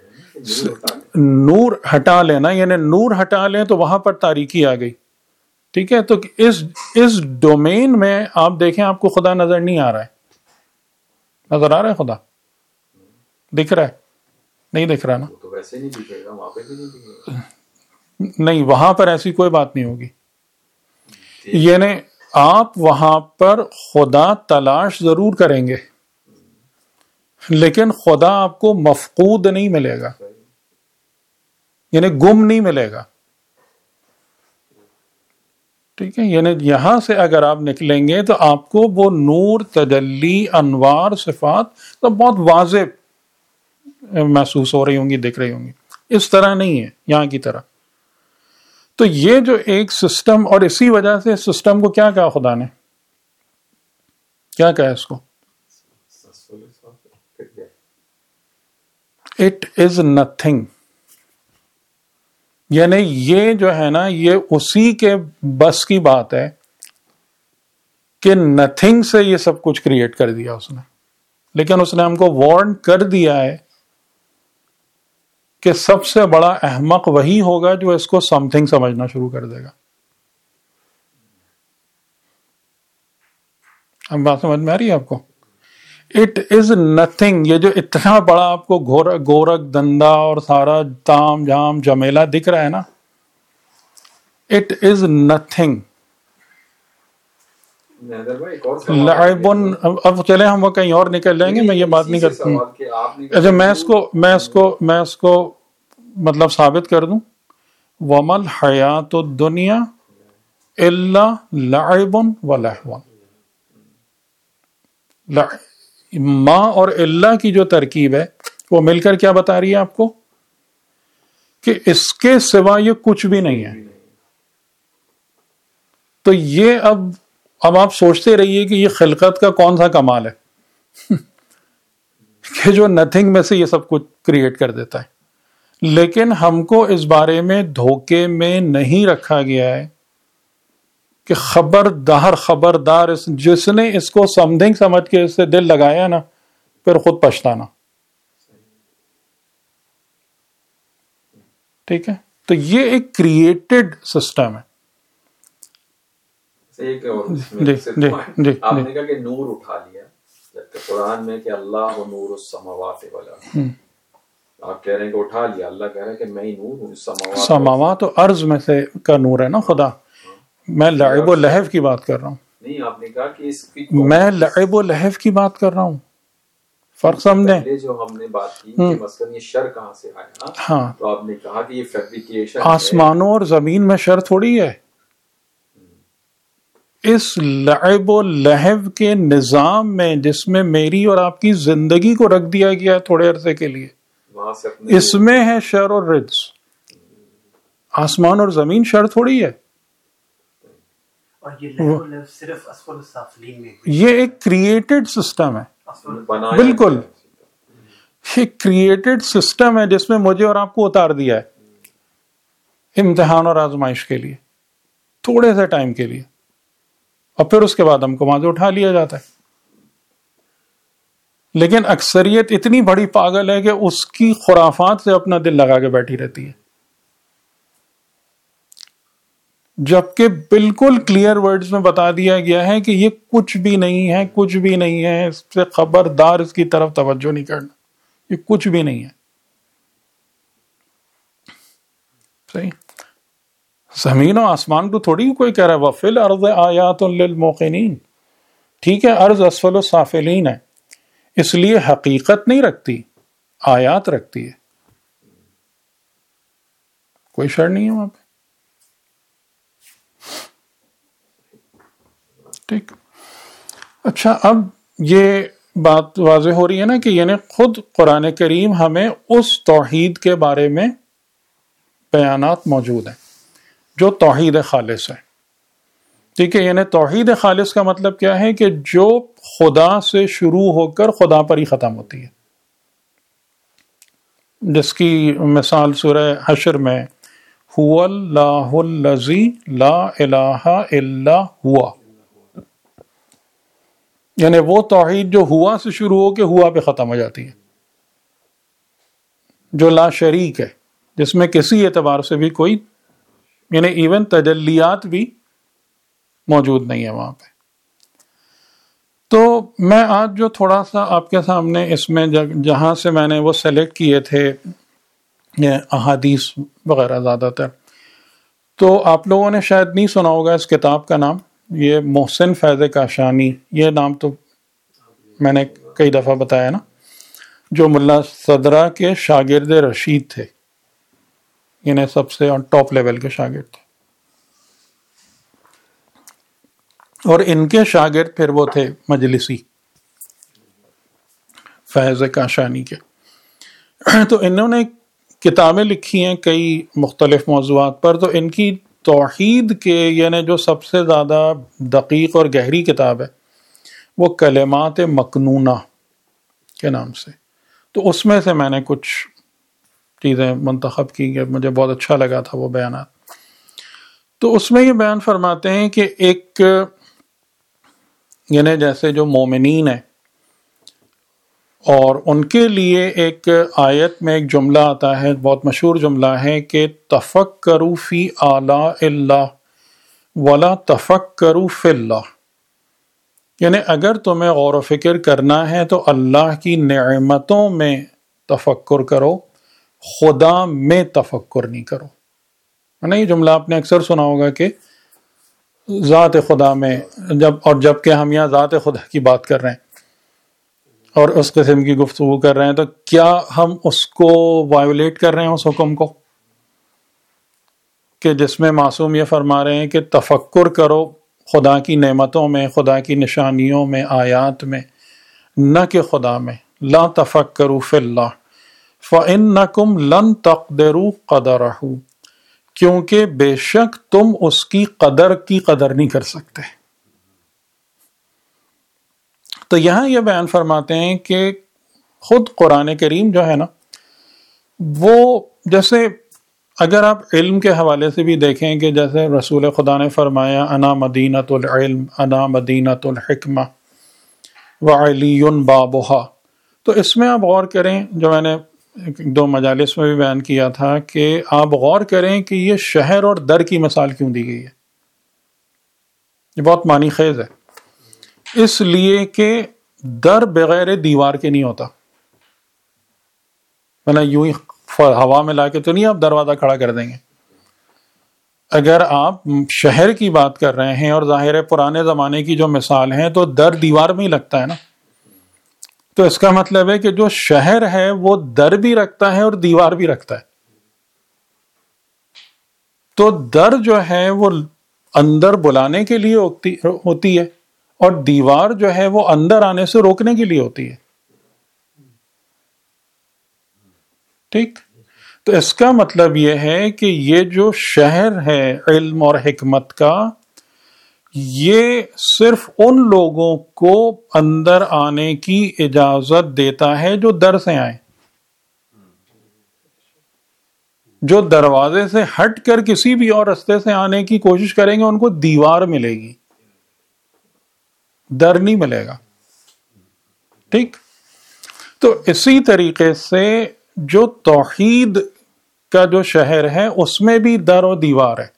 نور ہٹا لینا، یعنی نور ہٹا لیں تو وہاں پر تاریکی آ گئی. ٹھیک ہے، تو اس اس ڈومین میں آپ دیکھیں آپ کو خدا نظر نہیں آ رہا ہے، نظر آ رہا ہے خدا؟ دکھ رہا ہے؟ نہیں دکھ رہا نا؟ تو ویسے نہیں دکھے گا، وہاں پہ بھی نہیں دکھے گا. نہیں، وہاں پر ایسی کوئی بات نہیں ہوگی. یعنی آپ وہاں پر خدا تلاش ضرور کریں گے، لیکن خدا آپ کو مفقود نہیں ملے گا، یعنی گم نہیں ملے گا. ٹھیک ہے، یعنی یہاں سے اگر آپ نکلیں گے تو آپ کو وہ نور، تجلی، انوار، صفات تو بہت واضح محسوس ہو رہی ہوں گی، دکھ رہی ہوں گی. اس طرح نہیں ہے یہاں کی طرح. تو یہ جو ایک سسٹم، اور اسی وجہ سے سسٹم کو کیا کہا خدا نے؟ کیا کہا اس کو؟ It is nothing. یعنی یہ جو ہے نا، یہ اسی کے بس کی بات ہے کہ نتھنگ سے یہ سب کچھ کریٹ کر دیا اس نے. لیکن اس نے ہم کو وارن کر دیا ہے کہ سب سے بڑا احمق وہی ہوگا جو اس کو سم تھنگ سمجھنا شروع کر دے گا. اب بات سمجھ میں آ رہی ہے آپ کو؟ اٹ از نتھنگ، یہ جو اتنا بڑا آپ کو گورک گورک دندا اور سارا تام جھام جمیلا دکھ رہا ہے نا، اٹ از نتھنگ. لعب. اب چلیں ہم وہ کہیں اور نکل جائیں گے، میں یہ بات نہیں کرتا. اچھا میں اس کو میں اس کو میں اس کو مطلب ثابت کر دوں. وَمَا الْحَيَاةُ الدُّنْيَا إِلَّا لَعِبٌ وَلَهْوٌ. ما اور اللہ کی جو ترکیب ہے وہ مل کر کیا بتا رہی ہے آپ کو؟ کہ اس کے سوا یہ کچھ بھی نہیں ہے. تو یہ اب اب آپ سوچتے رہیے کہ یہ خلقت کا کون سا کمال ہے کہ جو نتھنگ میں سے یہ سب کچھ کریٹ کر دیتا ہے. لیکن ہم کو اس بارے میں دھوکے میں نہیں رکھا گیا ہے کہ خبردار خبردار جس نے اس کو سم تھنگ سمجھ کے اس سے دل لگایا نا، پھر خود پچھتانا. ٹھیک ہے، تو یہ ایک کریٹڈ سسٹم ہے. ایک اور آپ نے کہا کہ نور اٹھا لیا، جبکہ قرآن میں کہ اللہ نور السماوات والارض، آپ کہہ رہے ہیں کہ اٹھا لیا، اللہ کہہ رہے ہیں کہ میں ہی نور ہوں سماوات سماوات و ارض میں سے کا نور ہے نا خدا. میں لعب و لہو کی بات کر رہا ہوں. نہیں آپ نے کہا کہ اس کی میں لعب و لہو کی بات کر رہا ہوں. فرق سمجھیں. پہلے جو ہم نے بات کی کہ مثلا یہ شر کہاں سے آیا، ہاں تو آپ نے کہا کہ یہ فیبریکیشن آسمانوں اور زمین میں شر تھوڑی ہے. اس لعب و لہو کے نظام میں جس میں میری اور آپ کی زندگی کو رکھ دیا گیا ہے تھوڑے عرصے کے لیے، وہاں سے اپنے اس میں ہے شر اور رجس. آسمان اور زمین شر تھوڑی ہے. اور یہ لہو لہو صرف اسفل السافلین میں یہ ایک کریٹڈ سسٹم ہے. بنایا بالکل یہ کریٹڈ سسٹم ہے جس میں مجھے اور آپ کو اتار دیا ہے امتحان اور آزمائش کے لیے تھوڑے سے ٹائم کے لیے، اور پھر اس کے بعد ہم کو وہاں سے اٹھا لیا جاتا ہے. لیکن اکثریت اتنی بڑی پاگل ہے کہ اس کی خرافات سے اپنا دل لگا کے بیٹھی رہتی ہے، جبکہ بالکل کلیئر ورڈز میں بتا دیا گیا ہے کہ یہ کچھ بھی نہیں ہے، کچھ بھی نہیں ہے، اس سے خبردار اس کی طرف توجہ نہیں کرنا، یہ کچھ بھی نہیں ہے. صحیح. زمین و آسمان کو تھوڑی کوئی کہہ رہا ہے وَفِي الْأَرْضِ آیَاتٌ لِلْمُوقِنِينَ. ٹھیک ہے ارض اسفل السافلین ہے، اس لیے حقیقت نہیں رکھتی، آیات رکھتی ہے. کوئی شر نہیں ہے وہاں پہ. ٹھیک. اچھا اب یہ بات واضح ہو رہی ہے نا کہ یعنی خود قرآن کریم ہمیں اس توحید کے بارے میں بیانات موجود ہیں جو توحید خالص ہے. ٹھیک ہے. یعنی توحید خالص کا مطلب کیا ہے کہ جو خدا سے شروع ہو کر خدا پر ہی ختم ہوتی ہے، جس کی مثال سورہ حشر میں هو اللہ الذی لا الہ الا ہوا، یعنی وہ توحید جو ہوا سے شروع ہو کے ہوا پہ ختم ہو جاتی ہے، جو لا شریک ہے، جس میں کسی اعتبار سے بھی کوئی یعنی ایون تجلیات بھی موجود نہیں ہے وہاں پہ. تو میں آج جو تھوڑا سا آپ کے سامنے اس میں جہاں سے میں نے وہ سلیکٹ کیے تھے احادیث وغیرہ زیادہ تر، تو آپ لوگوں نے شاید نہیں سنا ہوگا اس کتاب کا نام، یہ محسن فیض کاشانی، یہ نام تو میں نے کئی دفعہ بتایا نا، جو ملا صدرہ کے شاگرد رشید تھے، انہیں سب سے ٹاپ لیول کے شاگرد تھے، اور ان کے شاگرد پھر وہ تھے مجلسی فیض کاشانی کے. تو انہوں نے کتابیں لکھی ہیں کئی مختلف موضوعات پر. تو ان کی توحید کے یعنی جو سب سے زیادہ دقیق اور گہری کتاب ہے وہ کلمات مکنونہ کے نام سے. تو اس میں سے میں نے کچھ چیزیں منتخب کی کہ مجھے بہت اچھا لگا تھا وہ بیانات. تو اس میں یہ بیان فرماتے ہیں کہ ایک یعنی جیسے جو مومنین ہیں اور ان کے لیے ایک آیت میں ایک جملہ آتا ہے، بہت مشہور جملہ ہے کہ تفکروا فی آلاء اللہ ولا تفکروا فی اللہ. یعنی اگر تمہیں غور و فکر کرنا ہے تو اللہ کی نعمتوں میں تفکر کرو، خدا میں تفکر نہیں کرو. ہے یہ جملہ آپ نے اکثر سنا ہوگا کہ ذات خدا میں، جب اور جب کہ ہم یہاں ذات خدا کی بات کر رہے ہیں اور اس قسم کی گفتگو کر رہے ہیں، تو کیا ہم اس کو وائیولیٹ کر رہے ہیں اس حکم کو کہ جس میں معصوم یہ فرما رہے ہیں کہ تفکر کرو خدا کی نعمتوں میں، خدا کی نشانیوں میں، آیات میں، نہ کہ خدا میں. لا تفکروا فی اللہ فإنکم لن تقدروا قدرہ، کیونکہ بے شک تم اس کی قدر کی قدر نہیں کر سکتے. تو یہاں یہ بیان فرماتے ہیں کہ خود قرآن کریم جو ہے نا، وہ جیسے اگر آپ علم کے حوالے سے بھی دیکھیں کہ جیسے رسول خدا نے فرمایا انا مدینۃ العلم انا مدینۃ الحکمہ وعلی بابھا، تو اس میں آپ غور کریں، جو میں نے دو مجالس میں بھی بیان کیا تھا کہ آپ غور کریں کہ یہ شہر اور در کی مثال کیوں دی گئی ہے. یہ بہت معنی خیز ہے، اس لیے کہ در بغیر دیوار کے نہیں ہوتا. مطلب یوں ہی ہوا میں لا کے تو نہیں آپ دروازہ کھڑا کر دیں گے. اگر آپ شہر کی بات کر رہے ہیں اور ظاہر ہے پرانے زمانے کی جو مثال ہیں تو در دیوار میں ہی لگتا ہے نا، تو اس کا مطلب ہے کہ جو شہر ہے وہ در بھی رکھتا ہے اور دیوار بھی رکھتا ہے. تو در جو ہے وہ اندر بلانے کے لیے ہوتی ہے اور دیوار جو ہے وہ اندر آنے سے روکنے کے لیے ہوتی ہے. ٹھیک، تو اس کا مطلب یہ ہے کہ یہ جو شہر ہے علم اور حکمت کا، یہ صرف ان لوگوں کو اندر آنے کی اجازت دیتا ہے جو در سے آئیں. جو دروازے سے ہٹ کر کسی بھی اور راستے سے آنے کی کوشش کریں گے ان کو دیوار ملے گی، در نہیں ملے گا. ٹھیک، تو اسی طریقے سے جو توحید کا جو شہر ہے اس میں بھی در و دیوار ہے.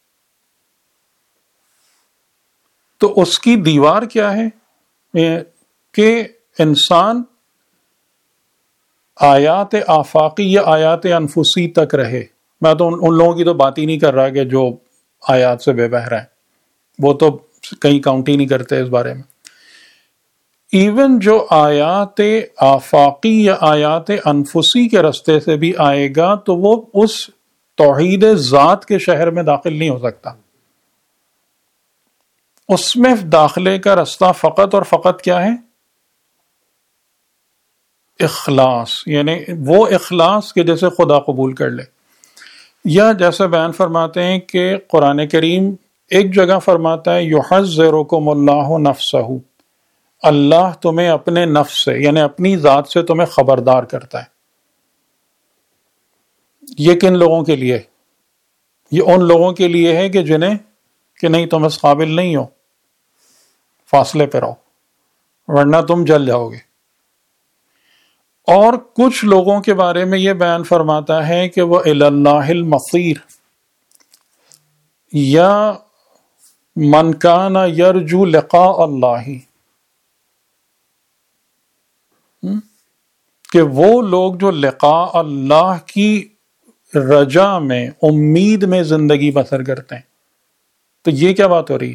تو اس کی دیوار کیا ہے کہ انسان آیات آفاقی یا آیات انفسی تک رہے. میں تو ان لوگوں کی تو بات ہی نہیں کر رہا کہ جو آیات سے بے بہرا ہیں، وہ تو کہیں کاؤنٹ ہی نہیں کرتے اس بارے میں. ایون جو آیات آفاقی یا آیات انفسی کے رستے سے بھی آئے گا تو وہ اس توحید ذات کے شہر میں داخل نہیں ہو سکتا. اس میں داخلے کا رستہ فقط اور فقط کیا ہے؟ اخلاص، یعنی وہ اخلاص کہ جیسے خدا قبول کر لے. یا جیسے بیان فرماتے ہیں کہ قرآن کریم ایک جگہ فرماتا ہے یحذرکم اللہ نفسہ، اللہ تمہیں اپنے نفس سے یعنی اپنی ذات سے تمہیں خبردار کرتا ہے. یہ کن لوگوں کے لیے؟ یہ ان لوگوں کے لیے ہے کہ جنہیں کہ نہیں تم اس قابل نہیں ہو، فاصلے پہ رہو ورنہ تم جل جاؤ گے. اور کچھ لوگوں کے بارے میں یہ بیان فرماتا ہے کہ وہ الی اللہ المصیر، یا من کان یرجو لقاء اللہ، کہ وہ لوگ جو لقاء اللہ کی رجا میں امید میں زندگی بسر کرتے ہیں. تو یہ کیا بات ہو رہی ہے؟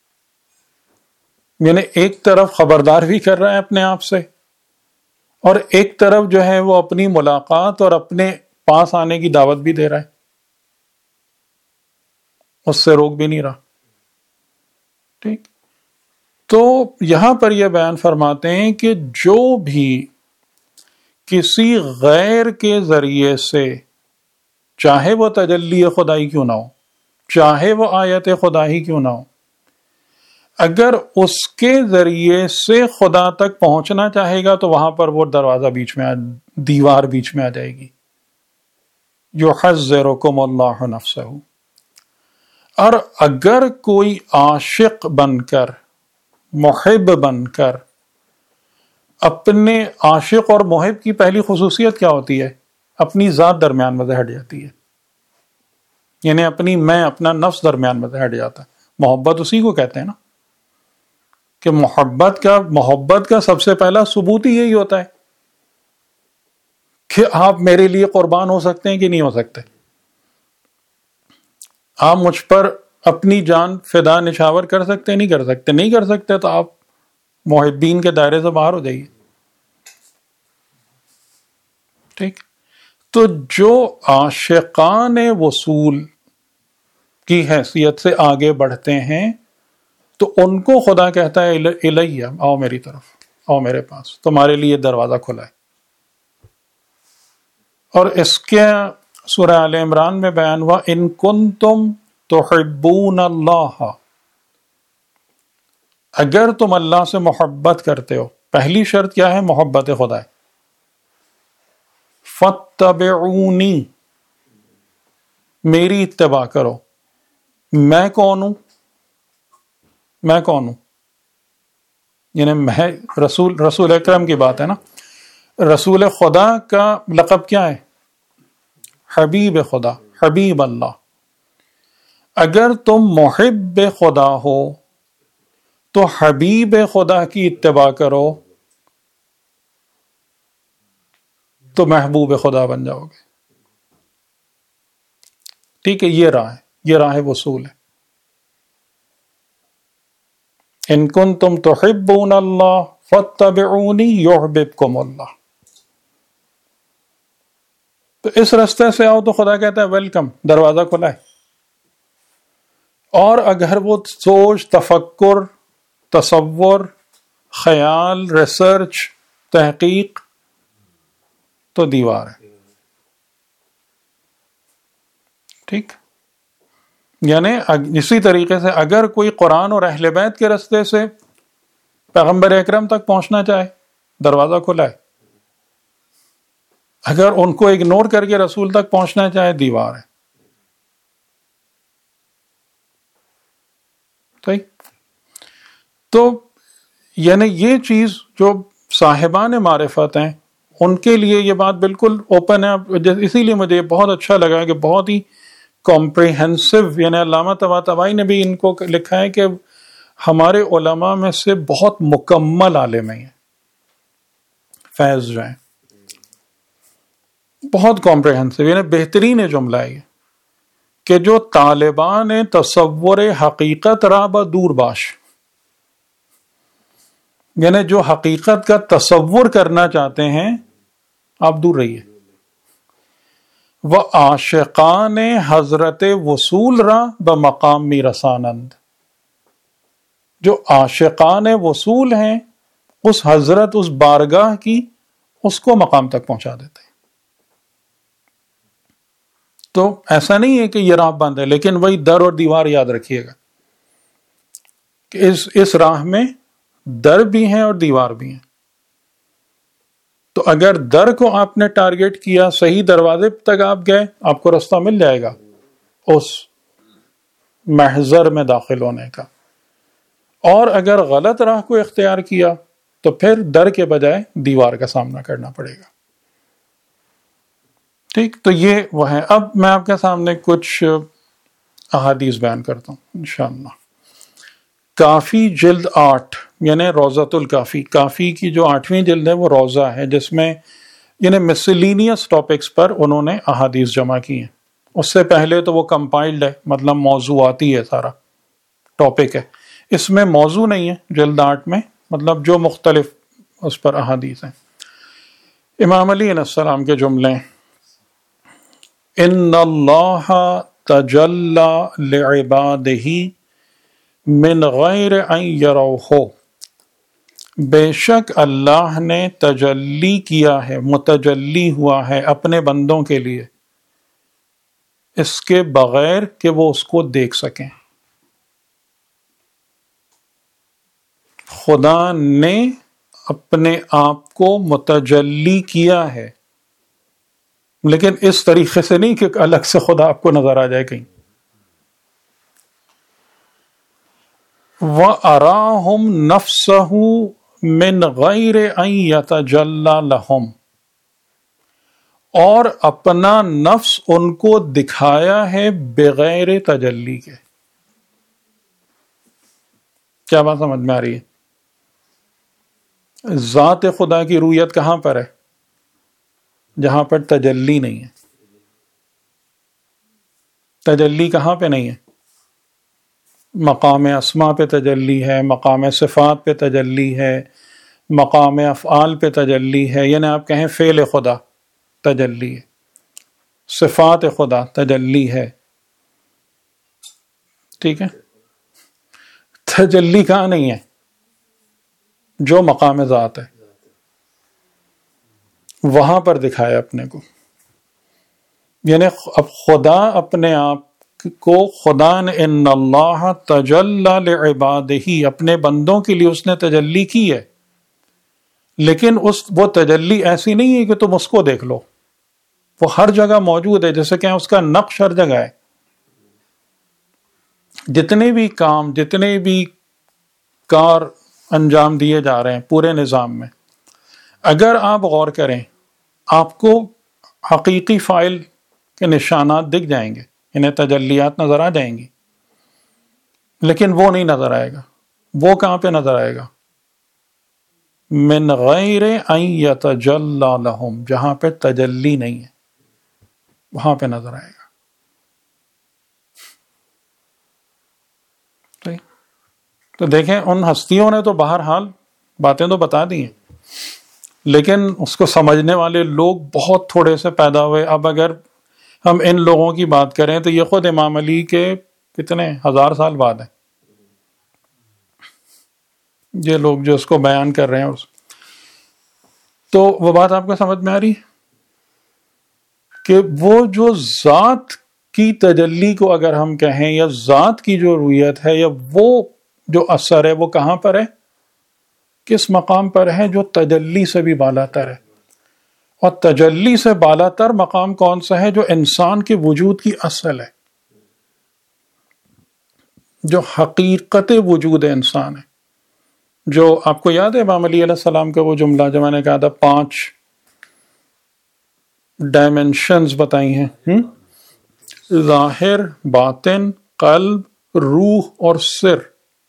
یعنی ایک طرف خبردار بھی کر رہا ہے اپنے آپ سے اور ایک طرف جو ہے وہ اپنی ملاقات اور اپنے پاس آنے کی دعوت بھی دے رہا ہے، اس سے روک بھی نہیں رہا. ٹھیک، تو یہاں پر یہ بیان فرماتے ہیں کہ جو بھی کسی غیر کے ذریعے سے، چاہے وہ تجلی خدائی کیوں نہ ہو، چاہے وہ آیت خدا ہی کیوں نہ ہو، اگر اس کے ذریعے سے خدا تک پہنچنا چاہے گا تو وہاں پر وہ دروازہ بیچ میں آ دیوار بیچ میں آ جائے گی. یحذرکم اللہ نفسہ. اور اگر کوئی عاشق بن کر، محب بن کر، اپنے عاشق اور محب کی پہلی خصوصیت کیا ہوتی ہے؟ اپنی ذات درمیان میں سے ہٹ جاتی ہے، یعنی اپنی میں اپنا نفس درمیان میں سے ہٹ جاتا ہے. محبت اسی کو کہتے ہیں نا کہ محبت کا محبت کا سب سے پہلا ثبوت ہی یہی ہوتا ہے کہ آپ میرے لیے قربان ہو سکتے ہیں کہ نہیں ہو سکتے. آپ مجھ پر اپنی جان فدا نشاور کر سکتے نہیں کر سکتے؟ نہیں کر سکتے تو آپ محبین کے دائرے سے باہر ہو جائیے. ٹھیک، تو جو عاشقان وصول کی حیثیت سے آگے بڑھتے ہیں تو ان کو خدا کہتا ہے الیہ، آؤ میری طرف، آؤ میرے پاس، تمہارے لیے دروازہ کھلا ہے. اور اس کے سورہ آل عمران میں بیان ہوا ان کنتم تحبون اللہ، اگر تم اللہ سے محبت کرتے ہو، پہلی شرط کیا ہے؟ محبت خدا ہے. فاتبعونی، میری اتباع کرو. میں کون ہوں؟ میں کون ہوں؟ یعنی میں رسول رسول اکرم کی بات ہے نا. رسول خدا کا لقب کیا ہے؟ حبیب خدا، حبیب اللہ. اگر تم محب خدا ہو تو حبیب خدا کی اتباع کرو تو محبوب خدا بن جاؤ گے. ٹھیک ہے، یہ راہ ہے، یہ راہ وصول ہے. ان کنتم تحبون اللہ فاتبعونی یحببکم اللہ. تو اس راستے سے آؤ تو خدا کہتا ہے ویلکم، دروازہ کھلا ہے. اور اگر وہ سوچ، تفکر، تصور، خیال، ریسرچ، تحقیق، تو دیوار ہے. ٹھیک. یعنی اسی طریقے سے اگر کوئی قرآن اور اہل بیت کے راستے سے پیغمبر اکرم تک پہنچنا چاہے، دروازہ کھلا ہے. اگر ان کو اگنور کر کے رسول تک پہنچنا چاہے، دیوار ہے. ٹھیک. تو یعنی یہ چیز جو صاحبان معرفت ہیں ان کے لیے یہ بات بالکل اوپن ہے. اسی لیے مجھے بہت اچھا لگا کہ بہت ہی کمپریہنسو، یعنی علامہ طباطبائی نے بھی ان کو لکھا ہے کہ ہمارے علماء میں سے بہت مکمل عالم ہیں، فیض جو ہیں، بہت کمپریہنسو. یعنی بہترین جملہ ہے کہ جو طالبان تصور حقیقت را بدور باش، یعنی جو حقیقت کا تصور کرنا چاہتے ہیں آپ دور رہیے. وہ عاشقان حضرت وصول را بمقام رسانند، جو عاشقان وصول ہیں اس حضرت، اس بارگاہ کی، اس کو مقام تک پہنچا دیتے ہیں. تو ایسا نہیں ہے کہ یہ راہ بند ہے، لیکن وہی در اور دیوار یاد رکھیے گا کہ اس اس راہ میں در بھی ہیں اور دیوار بھی ہیں. تو اگر در کو آپ نے ٹارگٹ کیا، صحیح دروازے تک آپ گئے، آپ کو راستہ مل جائے گا اس محضر میں داخل ہونے کا. اور اگر غلط راہ کو اختیار کیا تو پھر در کے بجائے دیوار کا سامنا کرنا پڑے گا. ٹھیک. تو یہ وہ ہے. اب میں آپ کے سامنے کچھ احادیث بیان کرتا ہوں انشاءاللہ. کافی جلد آٹھ، یعنی روضۃ الکافی، کافی کی جو آٹھویں جلد ہے وہ روضہ ہے، جس میں یعنی مسلینیس ٹاپکس پر انہوں نے احادیث جمع کی ہیں. اس سے پہلے تو وہ کمپائلڈ ہے، مطلب موضوعاتی ہے، سارا ٹاپک ہے. اس میں موضوع نہیں ہے جلد آٹھ میں، مطلب جو مختلف اس پر احادیث ہیں. امام علی علیہ السلام کے جملے، ان اللہ تجلی لعبادہ من غیر ان یروہ، بے شک اللہ نے تجلی کیا ہے، متجلی ہوا ہے اپنے بندوں کے لیے، اس کے بغیر کہ وہ اس کو دیکھ سکیں. خدا نے اپنے آپ کو متجلی کیا ہے، لیکن اس طریقے سے نہیں کہ الگ سے خدا آپ کو نظر آ جائے کہیں. وَأَرَاهُمْ نَفْسَهُ مِنْ غَيْرِ أَنْ يَتَجَلَّى لَهُمْ، اور اپنا نفس ان کو دکھایا ہے بغیر تجلی کے. کیا بات سمجھ میں آ رہی ہے؟ ذات خدا کی رویت کہاں پر ہے؟ جہاں پر تجلی نہیں ہے. تجلی کہاں پہ نہیں ہے؟ مقام اسماء پہ تجلی ہے، مقام صفات پہ تجلی ہے، مقام افعال پہ تجلی ہے. یعنی آپ کہیں فعل خدا تجلی ہے، صفات خدا تجلی ہے. ٹھیک ہے. تجلی کہاں نہیں ہے؟ جو مقام ذات ہے وہاں پر دکھایا اپنے کو. یعنی اب خدا اپنے آپ کو، خدا نے ان اللہ تجلی لعبادہ، اپنے بندوں کے لیے اس نے تجلی کی ہے، لیکن اس وہ تجلی ایسی نہیں ہے کہ تم اس کو دیکھ لو، وہ ہر جگہ موجود ہے. جیسے کہ اس کا نقش ہر جگہ ہے. جتنے بھی کام، جتنے بھی کار انجام دیے جا رہے ہیں پورے نظام میں، اگر آپ غور کریں آپ کو حقیقی فاعل کے نشانات دکھ جائیں گے، انہیں تجلیات نظر آ جائیں گی، لیکن وہ نہیں نظر آئے گا. وہ کہاں پہ نظر آئے گا؟ من غیر ان یتجلی لہم، جہاں پہ تجلی نہیں ہے وہاں پہ نظر آئے گا. تو دیکھیں ان ہستیوں نے تو بہرحال باتیں تو بتا دی ہیں، لیکن اس کو سمجھنے والے لوگ بہت تھوڑے سے پیدا ہوئے. اب اگر ہم ان لوگوں کی بات کریں تو یہ خود امام علی کے کتنے ہزار سال بعد ہیں یہ لوگ جو اس کو بیان کر رہے ہیں. تو وہ بات آپ کو سمجھ میں آ رہی کہ وہ جو ذات کی تجلی کو اگر ہم کہیں یا ذات کی جو رویت ہے یا وہ جو اثر ہے وہ کہاں پر ہے، کس مقام پر ہے، جو تجلی سے بھی بالا تر ہے. اور تجلی سے بالا تر مقام کون سا ہے؟ جو انسان کے وجود کی اصل ہے، جو حقیقت وجود انسان ہے. جو آپ کو یاد ہے امام علی علیہ السلام کا وہ جملہ جو میں نے کہا تھا پانچ ڈائمینشنز بتائی ہیں، ظاہر، باطن، قلب، روح اور سر.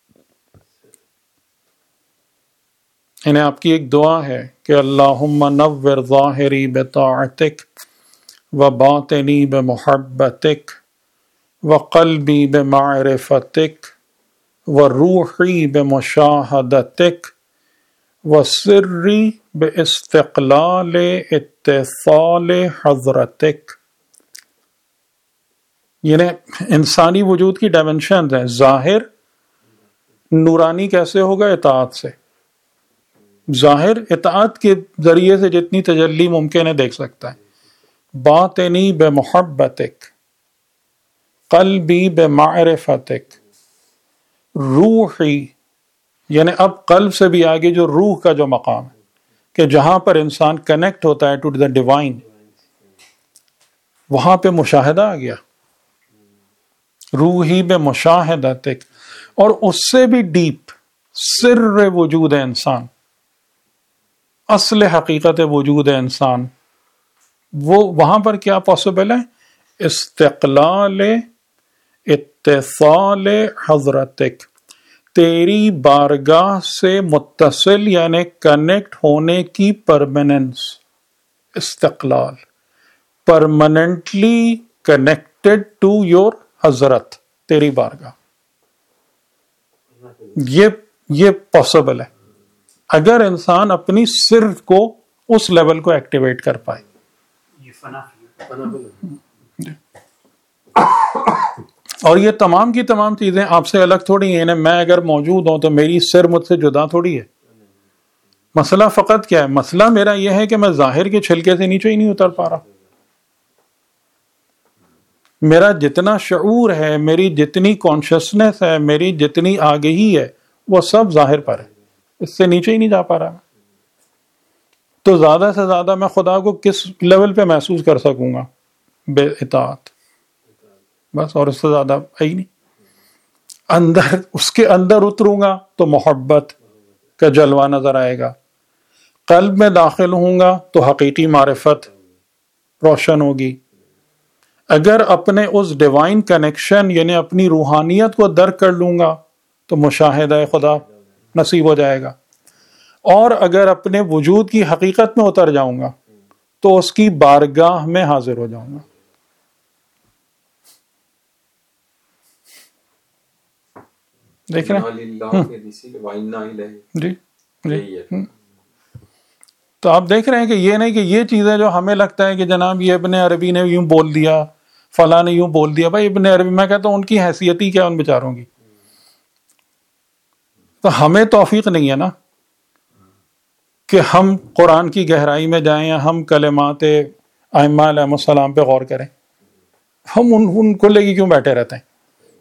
انہیں آپ کی ایک دعا ہے کہ اللہم نور ظاہری بطاعتک و باطنی بمحبتک و قلبی بمعرفتک و روحی بمشاہدتک و سری باستقلال اتصال حضرتک. یعنی انسانی وجود کی ڈائمنشنز ہیں. ظاہر نورانی کیسے ہوگا؟ اطاعت سے. ظاہر اطاعت کے ذریعے سے جتنی تجلی ممکن ہے دیکھ سکتا ہے. باطنی بمحبتک، قلبی بمعرفتک، روحی یعنی اب قلب سے بھی آگے جو روح کا جو مقام ہے کہ جہاں پر انسان کنیکٹ ہوتا ہے ٹو دا ڈیوائن، وہاں پہ مشاہدہ آ گیا. روحی بمشاہدتک، اور اس سے بھی ڈیپ سر وجود ہے انسان، اصل حقیقت وجود ہے انسان. وہ وہاں پر کیا پاسبل ہے؟ استقلال اتصال حضرتک، تیری بارگاہ سے متصل یعنی کنیکٹ ہونے کی پرماننس. استقلال، پرماننٹلی کنیکٹڈ ٹو یور حضرت، تیری بارگاہ. یہ یہ پاسبل ہے اگر انسان اپنی سر کو اس لیول کو ایکٹیویٹ کر پائے. یہ فنا اور یہ تمام کی تمام چیزیں آپ سے الگ تھوڑی ہیں. میں اگر موجود ہوں تو میری سر مجھ سے جدا تھوڑی ہے. مسئلہ فقط کیا ہے؟ مسئلہ میرا یہ ہے کہ میں ظاہر کے چھلکے سے نیچے ہی نہیں اتر پا رہا. میرا جتنا شعور ہے، میری جتنی کانشسنس ہے، میری جتنی آگہی ہے، وہ سب ظاہر پر ہے، اس سے نیچے ہی نہیں جا پا رہا. تو زیادہ سے زیادہ میں خدا کو کس لیول پہ محسوس کر سکوں گا؟ بے اطاعت، بس. اور اس سے زیادہ ہے ہی نہیں. اندر اس کے اندر اتروں گا تو محبت کا جلوہ نظر آئے گا. قلب میں داخل ہوں گا تو حقیقی معرفت روشن ہوگی. اگر اپنے اس ڈیوائن کنیکشن یعنی اپنی روحانیت کو درک کر لوں گا تو مشاہدہ خدا نصیب ہو جائے گا. اور اگر اپنے وجود کی حقیقت میں اتر جاؤں گا تو اس کی بارگاہ میں حاضر ہو جاؤں گا. دیکھ رہے ہیں جی جی. تو آپ دیکھ رہے ہیں کہ یہ نہیں کہ یہ چیزیں جو ہمیں لگتا ہے کہ جناب یہ ابن عربی نے یوں بول دیا، فلاں نے یوں بول دیا. بھائی ابن عربی، میں کہتا ہوں ان کی حیثیت ہی کیا ان بیچاروں کی. تو ہمیں توفیق نہیں ہے نا کہ ہم قرآن کی گہرائی میں جائیں یا ہم کلمات ائمہ علیہ السلام پہ غور کریں. ہم ان ان کو لے کے کیوں بیٹھے رہتے ہیں؟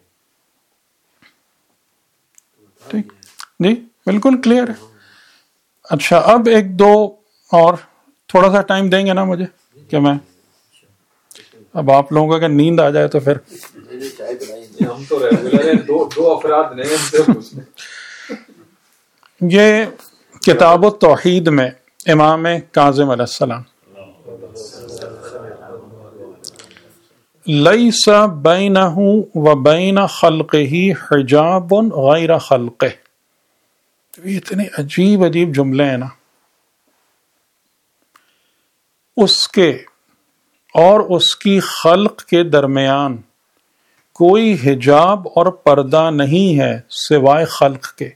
ٹھیک جی، بالکل کلیئر ہے. اچھا، اب ایک دو اور تھوڑا سا ٹائم دیں گے نا مجھے کہ میں اب آپ لوگوں کو اگر نیند آ جائے تو پھر ہم تو دو افراد نہیں. یہ کتاب التوحید میں امام کاظم علیہ السلام، لیس بینہ و بین خلقہ حجاب غیر خلقہ. یہ اتنے عجیب عجیب جملے ہیں نا. اس کے اور اس کی خلق کے درمیان کوئی حجاب اور پردہ نہیں ہے سوائے خلق کے.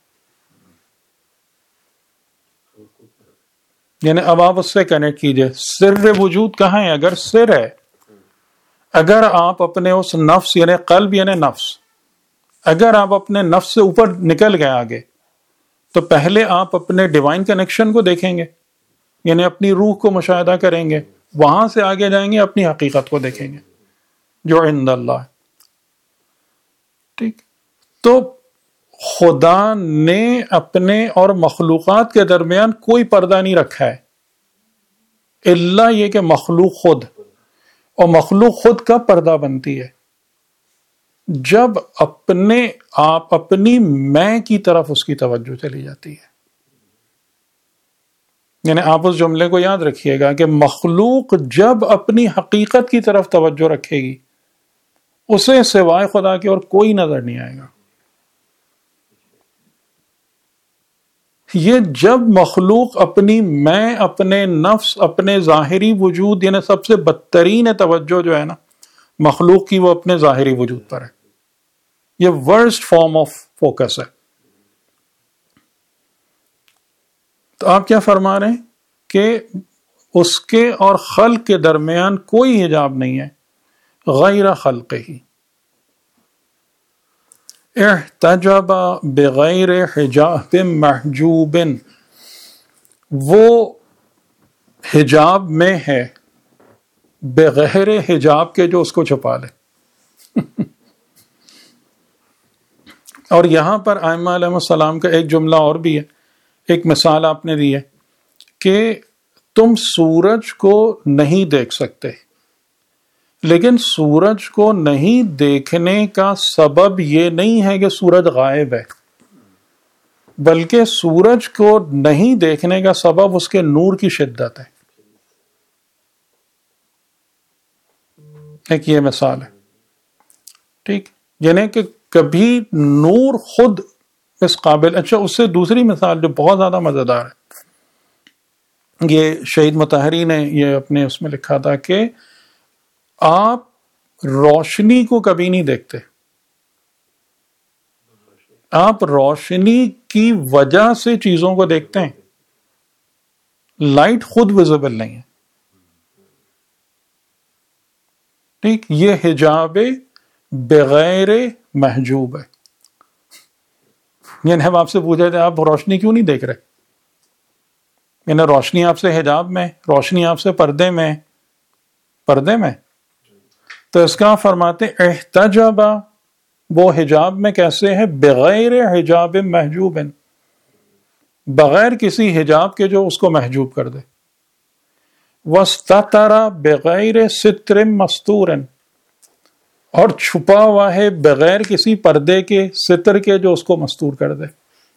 یعنی اب آپ اس سے کنیکٹ کیجئے, سر وجود کہاں ہے؟ اگر سر ہے, اگر آپ اپنے اس نفس یعنی قلب یعنی نفس, اگر آپ اپنے نفس سے اوپر نکل گئے آگے, تو پہلے آپ اپنے ڈیوائن کنیکشن کو دیکھیں گے, یعنی اپنی روح کو مشاہدہ کریں گے, وہاں سے آگے جائیں گے اپنی حقیقت کو دیکھیں گے جو عند اللہ. ٹھیک, تو خدا نے اپنے اور مخلوقات کے درمیان کوئی پردہ نہیں رکھا ہے, الا یہ کہ مخلوق خود, اور مخلوق خود کا پردہ بنتی ہے جب اپنے آپ اپنی میں کی طرف اس کی توجہ چلی جاتی ہے. یعنی آپ اس جملے کو یاد رکھیے گا کہ مخلوق جب اپنی حقیقت کی طرف توجہ رکھے گی, اسے سوائے خدا کے اور کوئی نظر نہیں آئے گا. یہ جب مخلوق اپنی میں, اپنے نفس, اپنے ظاہری وجود, یعنی سب سے بدترین توجہ جو ہے نا مخلوق کی, وہ اپنے ظاہری وجود پر ہے. یہ ورسٹ فارم آف فوکس ہے. تو آپ کیا فرما رہے ہیں کہ اس کے اور خلق کے درمیان کوئی حجاب نہیں ہے غیر خلق ہی. احتجب بغیر حجاب محجوب, وہ حجاب میں ہے بغیر حجاب کے جو اس کو چھپا لے. اور یہاں پر ائمہ علیہ السلام کا ایک جملہ اور بھی ہے, ایک مثال آپ نے دی ہے کہ تم سورج کو نہیں دیکھ سکتے, لیکن سورج کو نہیں دیکھنے کا سبب یہ نہیں ہے کہ سورج غائب ہے, بلکہ سورج کو نہیں دیکھنے کا سبب اس کے نور کی شدت ہے. ایک یہ مثال ہے. ٹھیک, یعنی کہ کبھی نور خود اس قابل. اچھا, اس سے دوسری مثال جو بہت زیادہ مزیدار ہے, یہ شہید مطہری نے یہ اپنے اس میں لکھا تھا کہ آپ روشنی کو کبھی نہیں دیکھتے, آپ روشنی کی وجہ سے چیزوں کو دیکھتے ہیں, لائٹ خود ویزیبل نہیں ہے. ٹھیک, یہ حجاب بغیر محجوب ہے. یعنی ہم آپ سے پوچھے تھے آپ روشنی کیوں نہیں دیکھ رہے, یعنی روشنی آپ سے حجاب میں, روشنی آپ سے پردے میں, پردے میں. تو اس کا فرماتے احتجب, وہ حجاب میں کیسے ہے؟ بغیر حجاب محجوب, بغیر کسی حجاب کے جو اس کو محجوب کر دے. وَاسْتَتَرَ بغیر ستر مستور, اور چھپا ہوا ہے بغیر کسی پردے کے, ستر کے, جو اس کو مستور کر دے.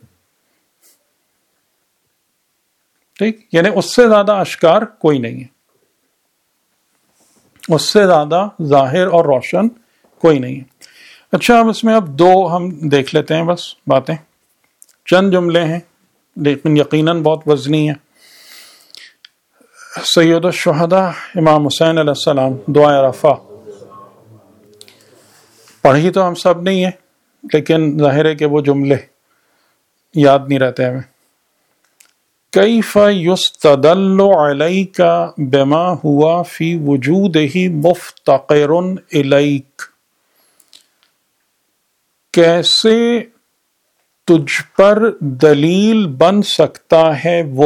ٹھیک, یعنی اس سے زیادہ اشکار کوئی نہیں ہے, اس سے زیادہ ظاہر اور روشن کوئی نہیں ہے. اچھا, اب اس میں اب دو ہم دیکھ لیتے ہیں بس باتیں, چند جملے ہیں لیکن یقیناً بہت وزنی ہیں. سید الشہداء امام حسین علیہ السلام دعائے رفع پڑھی تو ہم سب نہیں ہیں, لیکن ظاہر ہے کہ وہ جملے یاد نہیں رہتے ہمیں. کیف یستدل علیک بما ہوا فی وجودہ مفتقر الیک, کیسے تجھ پر دلیل بن سکتا ہے وہ,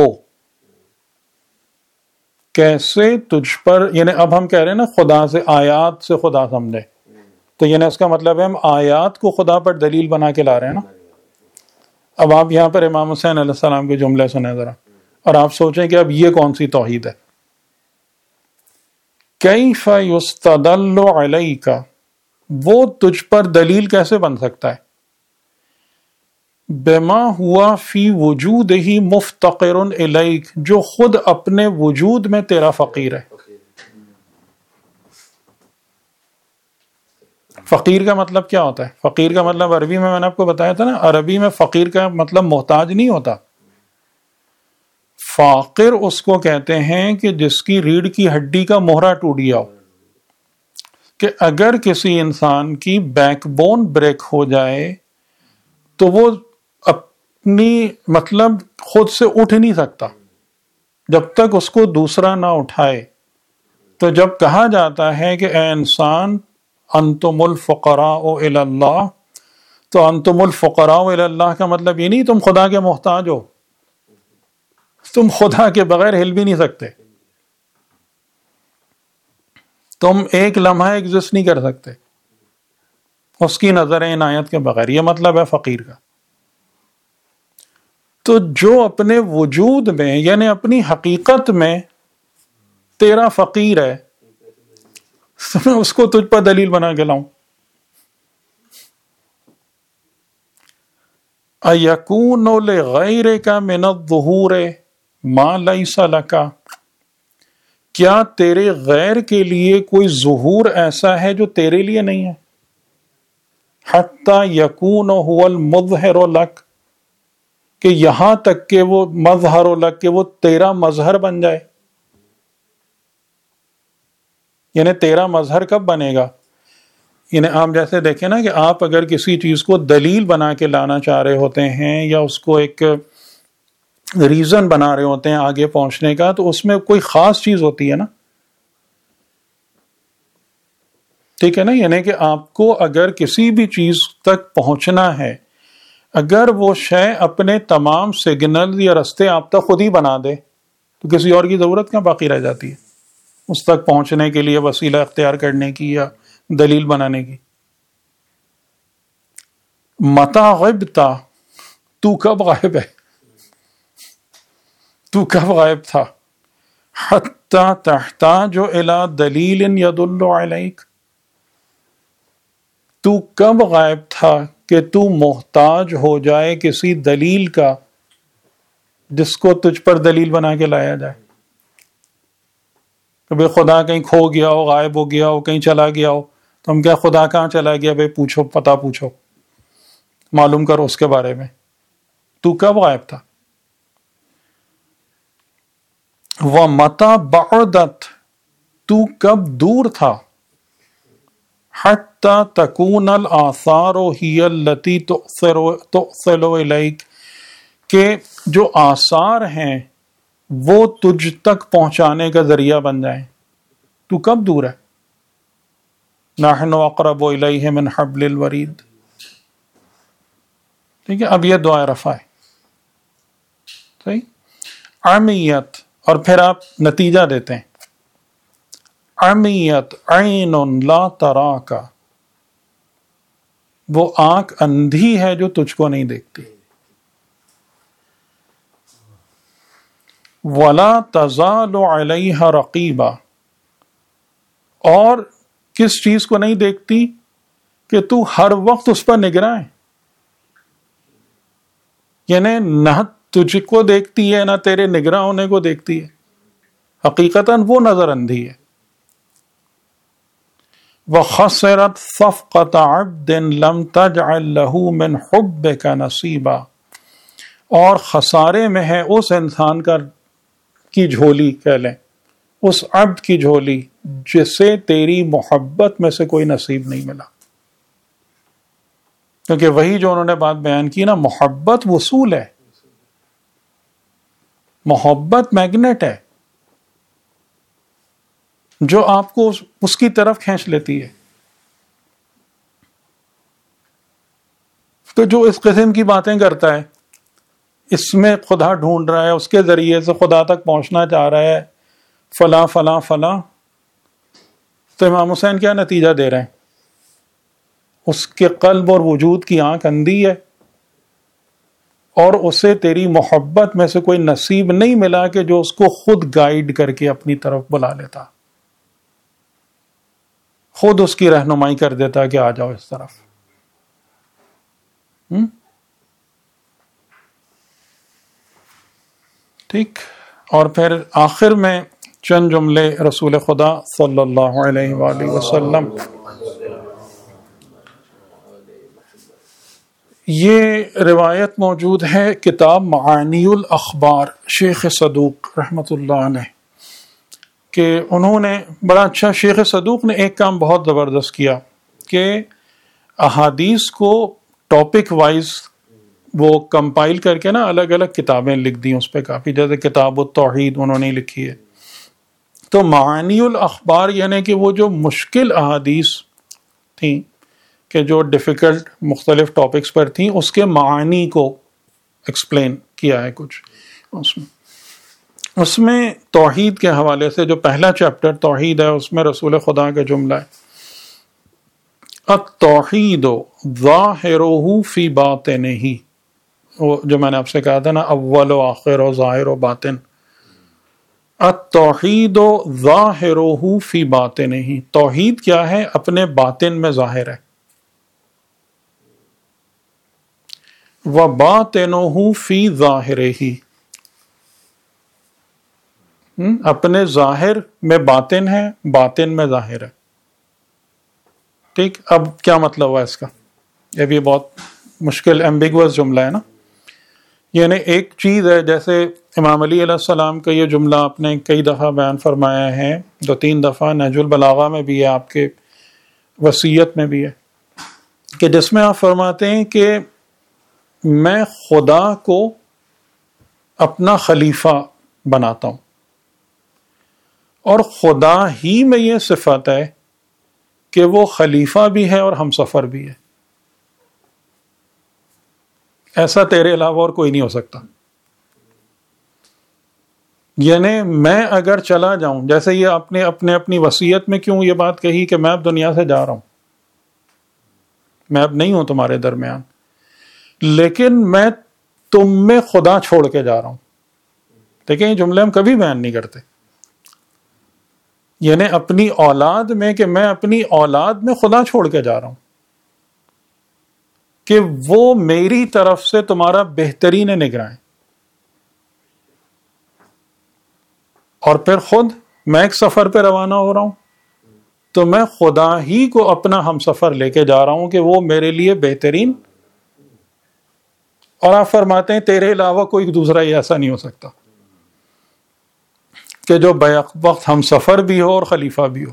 کیسے تجھ پر, یعنی اب ہم کہہ رہے ہیں نا خدا سے, آیات سے خدا سمجھے, تو یعنی اس کا مطلب ہے ہم آیات کو خدا پر دلیل بنا کے لا رہے ہیں نا. اب آپ یہاں پر امام حسین علیہ السلام کے جملے سنیں ذرا, اور آپ سوچیں کہ اب یہ کون سی توحید ہے. کیف یستدل علیک, وہ تجھ پر دلیل کیسے بن سکتا ہے, بما ہوا فی وجودہ مفتقر الیک, جو خود اپنے وجود میں تیرا فقیر ہے. فقیر کا مطلب کیا ہوتا ہے؟ فقیر کا مطلب عربی میں میں نے آپ کو بتایا تھا نا, عربی میں فقیر کا مطلب محتاج نہیں ہوتا. فاقر اس کو کہتے ہیں کہ جس کی ریڑھ کی ہڈی کا مہرا ٹوٹ گیا ہو. کہ اگر کسی انسان کی بیک بون بریک ہو جائے تو وہ اپنی مطلب خود سے اٹھ نہیں سکتا جب تک اس کو دوسرا نہ اٹھائے. تو جب کہا جاتا ہے کہ اے انسان انتم الفقراء الی اللہ، تو انتم الفقراء الی اللہ کا مطلب یہ نہیں تم خدا کے محتاج ہو، تم خدا کے بغیر ہل بھی نہیں سکتے، تم ایک لمحہ ایگزسٹ نہیں کر سکتے اس کی نظر عنایت کے بغیر. یہ مطلب ہے فقیر کا. تو جو اپنے وجود میں یعنی اپنی حقیقت میں تیرا فقیر ہے، میں اس کو تجھ پر دلیل بنا کے لاؤں. اَيَكُونُ لِغَيْرِكَ مِنَ الظُّهُورِ مَا لَيْسَ لَكَ، کیا تیرے غیر کے لیے کوئی ظہور ایسا ہے جو تیرے لیے نہیں ہے؟ حَتَّى يَكُونُ هُوَ الْمُظْهِرُ لَكَ، کہ یہاں تک کہ وہ مظہر لک کہ وہ تیرا مظہر بن جائے. یعنی تیرا مظہر کب بنے گا؟ یعنی آپ جیسے دیکھیں نا کہ آپ اگر کسی چیز کو دلیل بنا کے لانا چاہ رہے ہوتے ہیں یا اس کو ایک ریزن بنا رہے ہوتے ہیں آگے پہنچنے کا، تو اس میں کوئی خاص چیز ہوتی ہے نا، ٹھیک ہے نا. یعنی کہ آپ کو اگر کسی بھی چیز تک پہنچنا ہے، اگر وہ شے اپنے تمام سگنل یا رستے آپ تک خود ہی بنا دے تو کسی اور کی ضرورت کہاں باقی رہ جاتی ہے اس تک پہنچنے کے لیے وسیلہ اختیار کرنے کی یا دلیل بنانے کی. متا غبتا، تو کب غائب ہے، تو کب غائب تھا. حتی تحتاج الی دلیل یدل علیک، تو کب غائب تھا کہ تو محتاج ہو جائے کسی دلیل کا جس کو تجھ پر دلیل بنا کے لایا جائے. کہ بھئی خدا کہیں کھو گیا ہو، غائب ہو گیا ہو، کہیں چلا گیا ہو، تو ہم کیا خدا کہاں چلا گیا بھئی پوچھو، پتہ پوچھو، معلوم کرو اس کے بارے میں. تو کب غائب تھا. وَمَتَى بَعُدَتْ، تو کب دور تھا. حَتَّى تَكُونَ الْآثَارُ هِيَ الَّتِي تُؤْصِلُ إِلَيْكَ، کہ جو آثار ہیں وہ تجھ تک پہنچانے کا ذریعہ بن جائیں. تو کب دور ہے. نَحْنُ أَقْرَبُ إِلَيْهِ مِنْ حَبْلِ الْوَرِيدِ. ٹھیک ہے. اب یہ دعا رفع ہے. صحیح. عمیت، اور پھر آپ نتیجہ دیتے ہیں. عمیت عین لا تراک، وہ آنکھ اندھی ہے جو تجھ کو نہیں دیکھتی. ولا تزال علیہ رقیبا، اور کس چیز کو نہیں دیکھتی کہ تو ہر وقت اس پر نگراں ہے. یعنی نہ تجھ کو دیکھتی ہے نہ تیرے نگراں ہونے کو دیکھتی ہے، حقیقتاً وہ نظر اندھی ہے. وَخَسِرَتْ صَفْقَةَ عَبْدٍ لَمْ تَجْعَلْ لَهُ مِنْ حُبِّكَ نَصِيبًا، اور خسارے میں ہے اس انسان کا کی جھولی، کہہ لیں اس عبد کی جھولی جسے تیری محبت میں سے کوئی نصیب نہیں ملا. کیونکہ وہی جو انہوں نے بات بیان کی نا، محبت وصول ہے، محبت میگنیٹ ہے جو آپ کو اس کی طرف کھینچ لیتی ہے. تو جو اس قسم کی باتیں کرتا ہے، اس میں خدا ڈھونڈ رہا ہے، اس کے ذریعے سے خدا تک پہنچنا چاہ رہا ہے، فلاں فلاں فلاں، تو امام حسین کیا نتیجہ دے رہے ہیں؟ اس کے قلب اور وجود کی آنکھ اندھی ہے، اور اسے تیری محبت میں سے کوئی نصیب نہیں ملا کہ جو اس کو خود گائیڈ کر کے اپنی طرف بلا لیتا، خود اس کی رہنمائی کر دیتا کہ آ جاؤ اس طرف. ہم؟ ٹھیک. اور پھر آخر میں چند جملے رسول خدا صلی اللہ علیہ وآلہ وسلم. یہ روایت موجود ہے کتاب معانی الاخبار شیخ صدوق رحمۃ اللہ علیہ کہ انہوں نے بڑا اچھا، شیخ صدوق نے ایک کام بہت زبردست کیا کہ احادیث کو ٹاپک وائز وہ کمپائل کر کے نا الگ الگ کتابیں لکھ دی اس پہ کافی، جیسے کتاب التوحید انہوں نے لکھی ہے. تو معانی الاخبار یعنی کہ وہ جو مشکل احادیث تھیں کہ جو ڈیفیکلٹ مختلف ٹاپکس پر تھیں، اس کے معانی کو ایکسپلین کیا ہے کچھ اس میں. اس میں توحید کے حوالے سے جو پہلا چیپٹر توحید ہے، اس میں رسول خدا کا جملہ ہے التوحید ظاہرہ فی باطنہ، وہ جو میں نے آپ سے کہا تھا نا اول و آخر و ظاہر و باطن. التوحید ظاہرہ فی باطنہ، توحید کیا ہے؟ اپنے باطن میں ظاہر ہے. وباطنہ فی ظاہرہ، اپنے ظاہر میں باطن ہے، باطن میں ظاہر ہے. ٹھیک، اب کیا مطلب ہوا اس کا؟ یہ بھی بہت مشکل ایمبیگوس جملہ ہے نا. یعنی ایک چیز ہے، جیسے امام علی علیہ السلام کا یہ جملہ آپ نے کئی دفعہ بیان فرمایا ہے، دو تین دفعہ نہج البلاغہ میں بھی ہے، آپ کے وصیت میں بھی ہے، کہ جس میں آپ فرماتے ہیں کہ میں خدا کو اپنا خلیفہ بناتا ہوں، اور خدا ہی میں یہ صفت ہے کہ وہ خلیفہ بھی ہے اور ہم سفر بھی ہے. ایسا تیرے علاوہ اور کوئی نہیں ہو سکتا. یعنی میں اگر چلا جاؤں، جیسے یہ آپ نے اپنے اپنی وصیت میں کیوں یہ بات کہی کہ میں اب دنیا سے جا رہا ہوں، میں اب نہیں ہوں تمہارے درمیان، لیکن میں تم میں خدا چھوڑ کے جا رہا ہوں. دیکھیں یہ جملے ہم کبھی بیان نہیں کرتے. یعنی اپنی اولاد میں، کہ میں اپنی اولاد میں خدا چھوڑ کے جا رہا ہوں کہ وہ میری طرف سے تمہارا بہترین نگراں ہے. اور پھر خود میں ایک سفر پہ روانہ ہو رہا ہوں، تو میں خدا ہی کو اپنا ہم سفر لے کے جا رہا ہوں کہ وہ میرے لیے بہترین. اور آپ فرماتے ہیں تیرے علاوہ کوئی دوسرا یہ ایسا نہیں ہو سکتا کہ جو بیک وقت ہم سفر بھی ہو اور خلیفہ بھی ہو.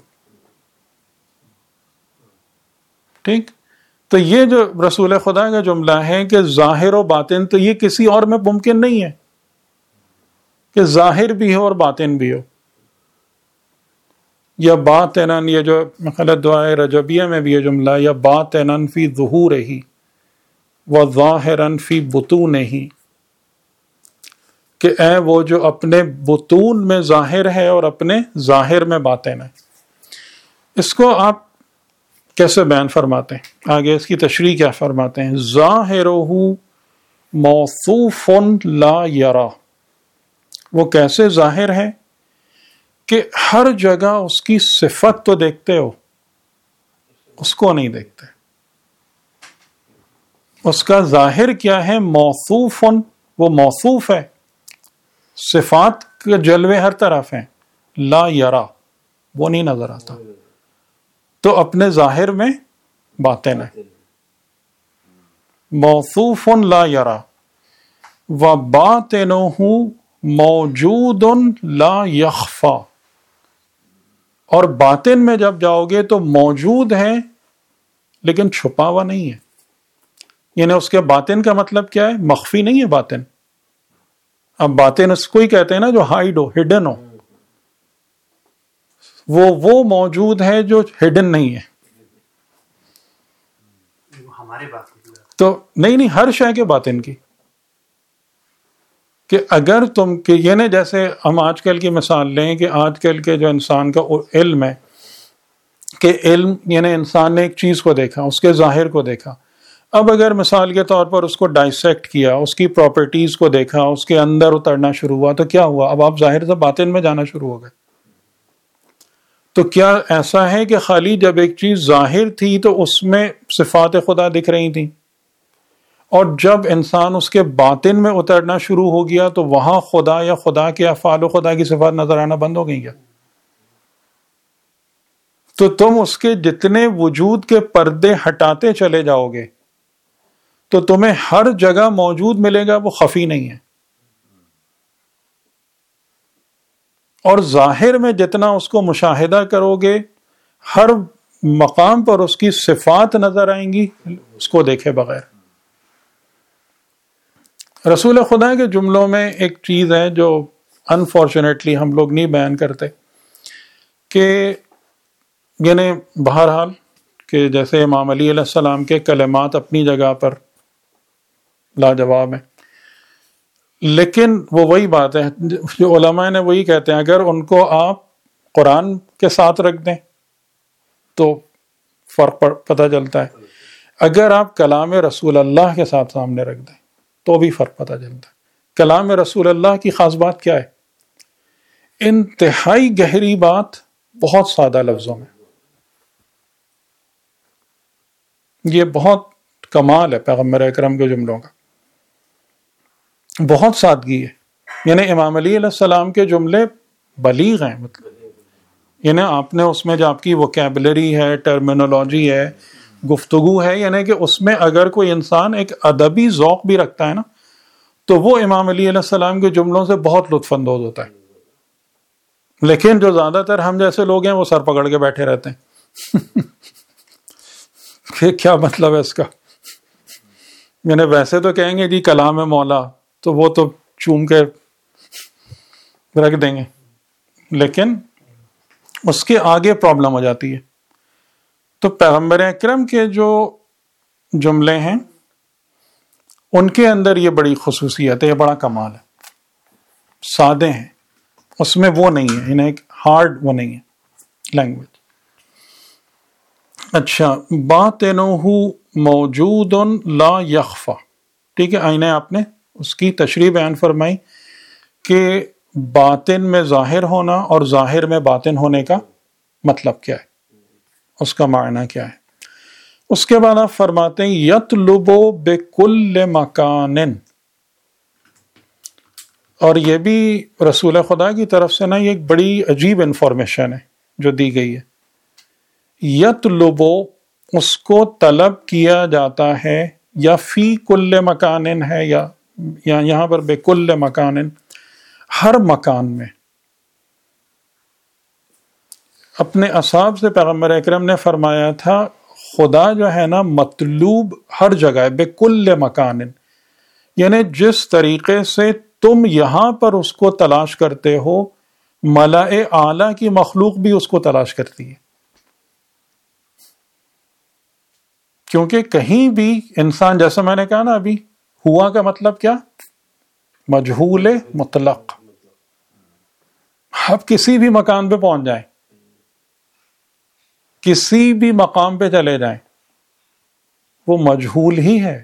ٹھیک، تو یہ جو رسول خدا کا جملہ ہے کہ ظاہر و باطن، تو یہ کسی اور میں ممکن نہیں ہے کہ ظاہر بھی ہو اور باطن بھی ہو. یا باطنن، یہ جو مثلا دعائے رجبیہ میں بھی یہ جملہ، یا باطنن فی ظہورہ وظاہرن فی بطونہ، کہ اے وہ جو اپنے بطون میں ظاہر ہے اور اپنے ظاہر میں باطن ہے. اس کو آپ کیسے بیان فرماتے ہیں؟ آگے اس کی تشریح کیا فرماتے ہیں؟ ظاہرہ موصوف لا یرا، وہ کیسے ظاہر ہے کہ ہر جگہ اس کی صفت تو دیکھتے ہو، اس کو نہیں دیکھتے. اس کا ظاہر کیا ہے؟ موصوف، وہ موصوف ہے، صفات کے جلوے ہر طرف ہیں. لا یرا، وہ نہیں نظر آتا، تو اپنے ظاہر میں باطن ہے. موصوف لا یرا وباطنہ موجود لا یخفا، اور باطن میں جب جاؤ گے تو موجود ہے لیکن چھپا ہوا نہیں ہے. یعنی اس کے باطن کا مطلب کیا ہے؟ مخفی نہیں ہے باطن. اب باطن اس کو ہی کہتے ہیں نا جو ہائیڈ ہو، ہڈن ہو. وہ وہ موجود ہے جو ہڈن نہیں ہے. ہمارے باطن تو نہیں نہیں ہر شے کے باطن کی، کہ اگر تم کہ یعنی جیسے ہم آج کل کی مثال لیں کہ آج کل کے جو انسان کا علم ہے، کہ علم یعنی انسان نے ایک چیز کو دیکھا، اس کے ظاہر کو دیکھا. اب اگر مثال کے طور پر اس کو ڈائسیکٹ کیا، اس کی پراپرٹیز کو دیکھا، اس کے اندر اترنا شروع ہوا، تو کیا ہوا؟ اب آپ ظاہر سے باطن میں جانا شروع ہو گئے. تو کیا ایسا ہے کہ خالی جب ایک چیز ظاہر تھی تو اس میں صفات خدا دکھ رہی تھیں، اور جب انسان اس کے باطن میں اترنا شروع ہو گیا تو وہاں خدا یا خدا کے افعال و خدا کی صفات نظر آنا بند ہو گئی کیا؟ تو تم اس کے جتنے وجود کے پردے ہٹاتے چلے جاؤ گے تو تمہیں ہر جگہ موجود ملے گا، وہ خفی نہیں ہے. اور ظاہر میں جتنا اس کو مشاہدہ کرو گے ہر مقام پر اس کی صفات نظر آئیں گی اس کو دیکھے بغیر. رسول خدا کے جملوں میں ایک چیز ہے جو انفارچونیٹلی ہم لوگ نہیں بیان کرتے کہ یعنی بہرحال کہ جیسے امام علی علیہ السلام کے کلمات اپنی جگہ پر لاجواب ہیں، لیکن وہ وہی بات ہے جو علماء نے وہی کہتے ہیں، اگر ان کو آپ قرآن کے ساتھ رکھ دیں تو فرق پتہ چلتا ہے، اگر آپ کلام رسول اللہ کے ساتھ سامنے رکھ دیں تو بھی فرق پتہ چلتا ہے. کلام رسول اللہ کی خاص بات کیا ہے؟ انتہائی گہری بات بہت سادہ لفظوں میں. یہ بہت کمال ہے پیغمبر اکرم کے جملوں کا، بہت سادگی ہے. یعنی امام علی علیہ السلام کے جملے بلیغ ہیں، مطلب یعنی آپ نے اس میں جو آپ کی ووکیبلری ہے، ٹرمینولوجی ہے، گفتگو ہے، یعنی کہ اس میں اگر کوئی انسان ایک ادبی ذوق بھی رکھتا ہے نا تو وہ امام علی علیہ السلام کے جملوں سے بہت لطف اندوز ہوتا ہے. لیکن جو زیادہ تر ہم جیسے لوگ ہیں وہ سر پکڑ کے بیٹھے رہتے ہیں کہ کیا مطلب ہے اس کا. یعنی ویسے تو کہیں گے جی کلام مولا، تو وہ تو چوم کے رکھ دیں گے، لیکن اس کے آگے پرابلم ہو جاتی ہے. تو پیغمبر اکرم کے جو جملے ہیں ان کے اندر یہ بڑی خصوصیت ہے، یہ بڑا کمال ہے. سادے ہیں، اس میں وہ نہیں ہے، انہیں ایک ہارڈ وہ نہیں ہے لینگویج. اچھا، باطنہ موجود لا یخفا، ٹھیک ہے. آئینہ آپ نے اس کی تشریح بیان فرمائی کہ باطن میں ظاہر ہونا اور ظاہر میں باطن ہونے کا مطلب کیا ہے، اس کا معنی کیا ہے. اس کے بعد آپ فرماتے ہیں یطلب بکل مکان، اور یہ بھی رسول خدا کی طرف سے نا یہ ایک بڑی عجیب انفارمیشن ہے جو دی گئی ہے. یطلب، اس کو طلب کیا جاتا ہے، یا فی کل مکان ہے، یا یہاں پر بکل مکان، ہر مکان میں. اپنے اصحاب سے پیغمبر اکرم نے فرمایا تھا خدا جو ہے نا مطلوب ہر جگہ ہے، بکل مکان، یعنی جس طریقے سے تم یہاں پر اس کو تلاش کرتے ہو ملأ اعلیٰ کی مخلوق بھی اس کو تلاش کرتی ہے. کیونکہ کہیں بھی انسان، جیسا میں نے کہا نا ابھی، ہوا کا مطلب کیا؟ مجہول مطلق. آپ کسی بھی مکان پہ پہنچ جائیں، کسی بھی مقام پہ چلے جائیں، وہ مجہول ہی ہے.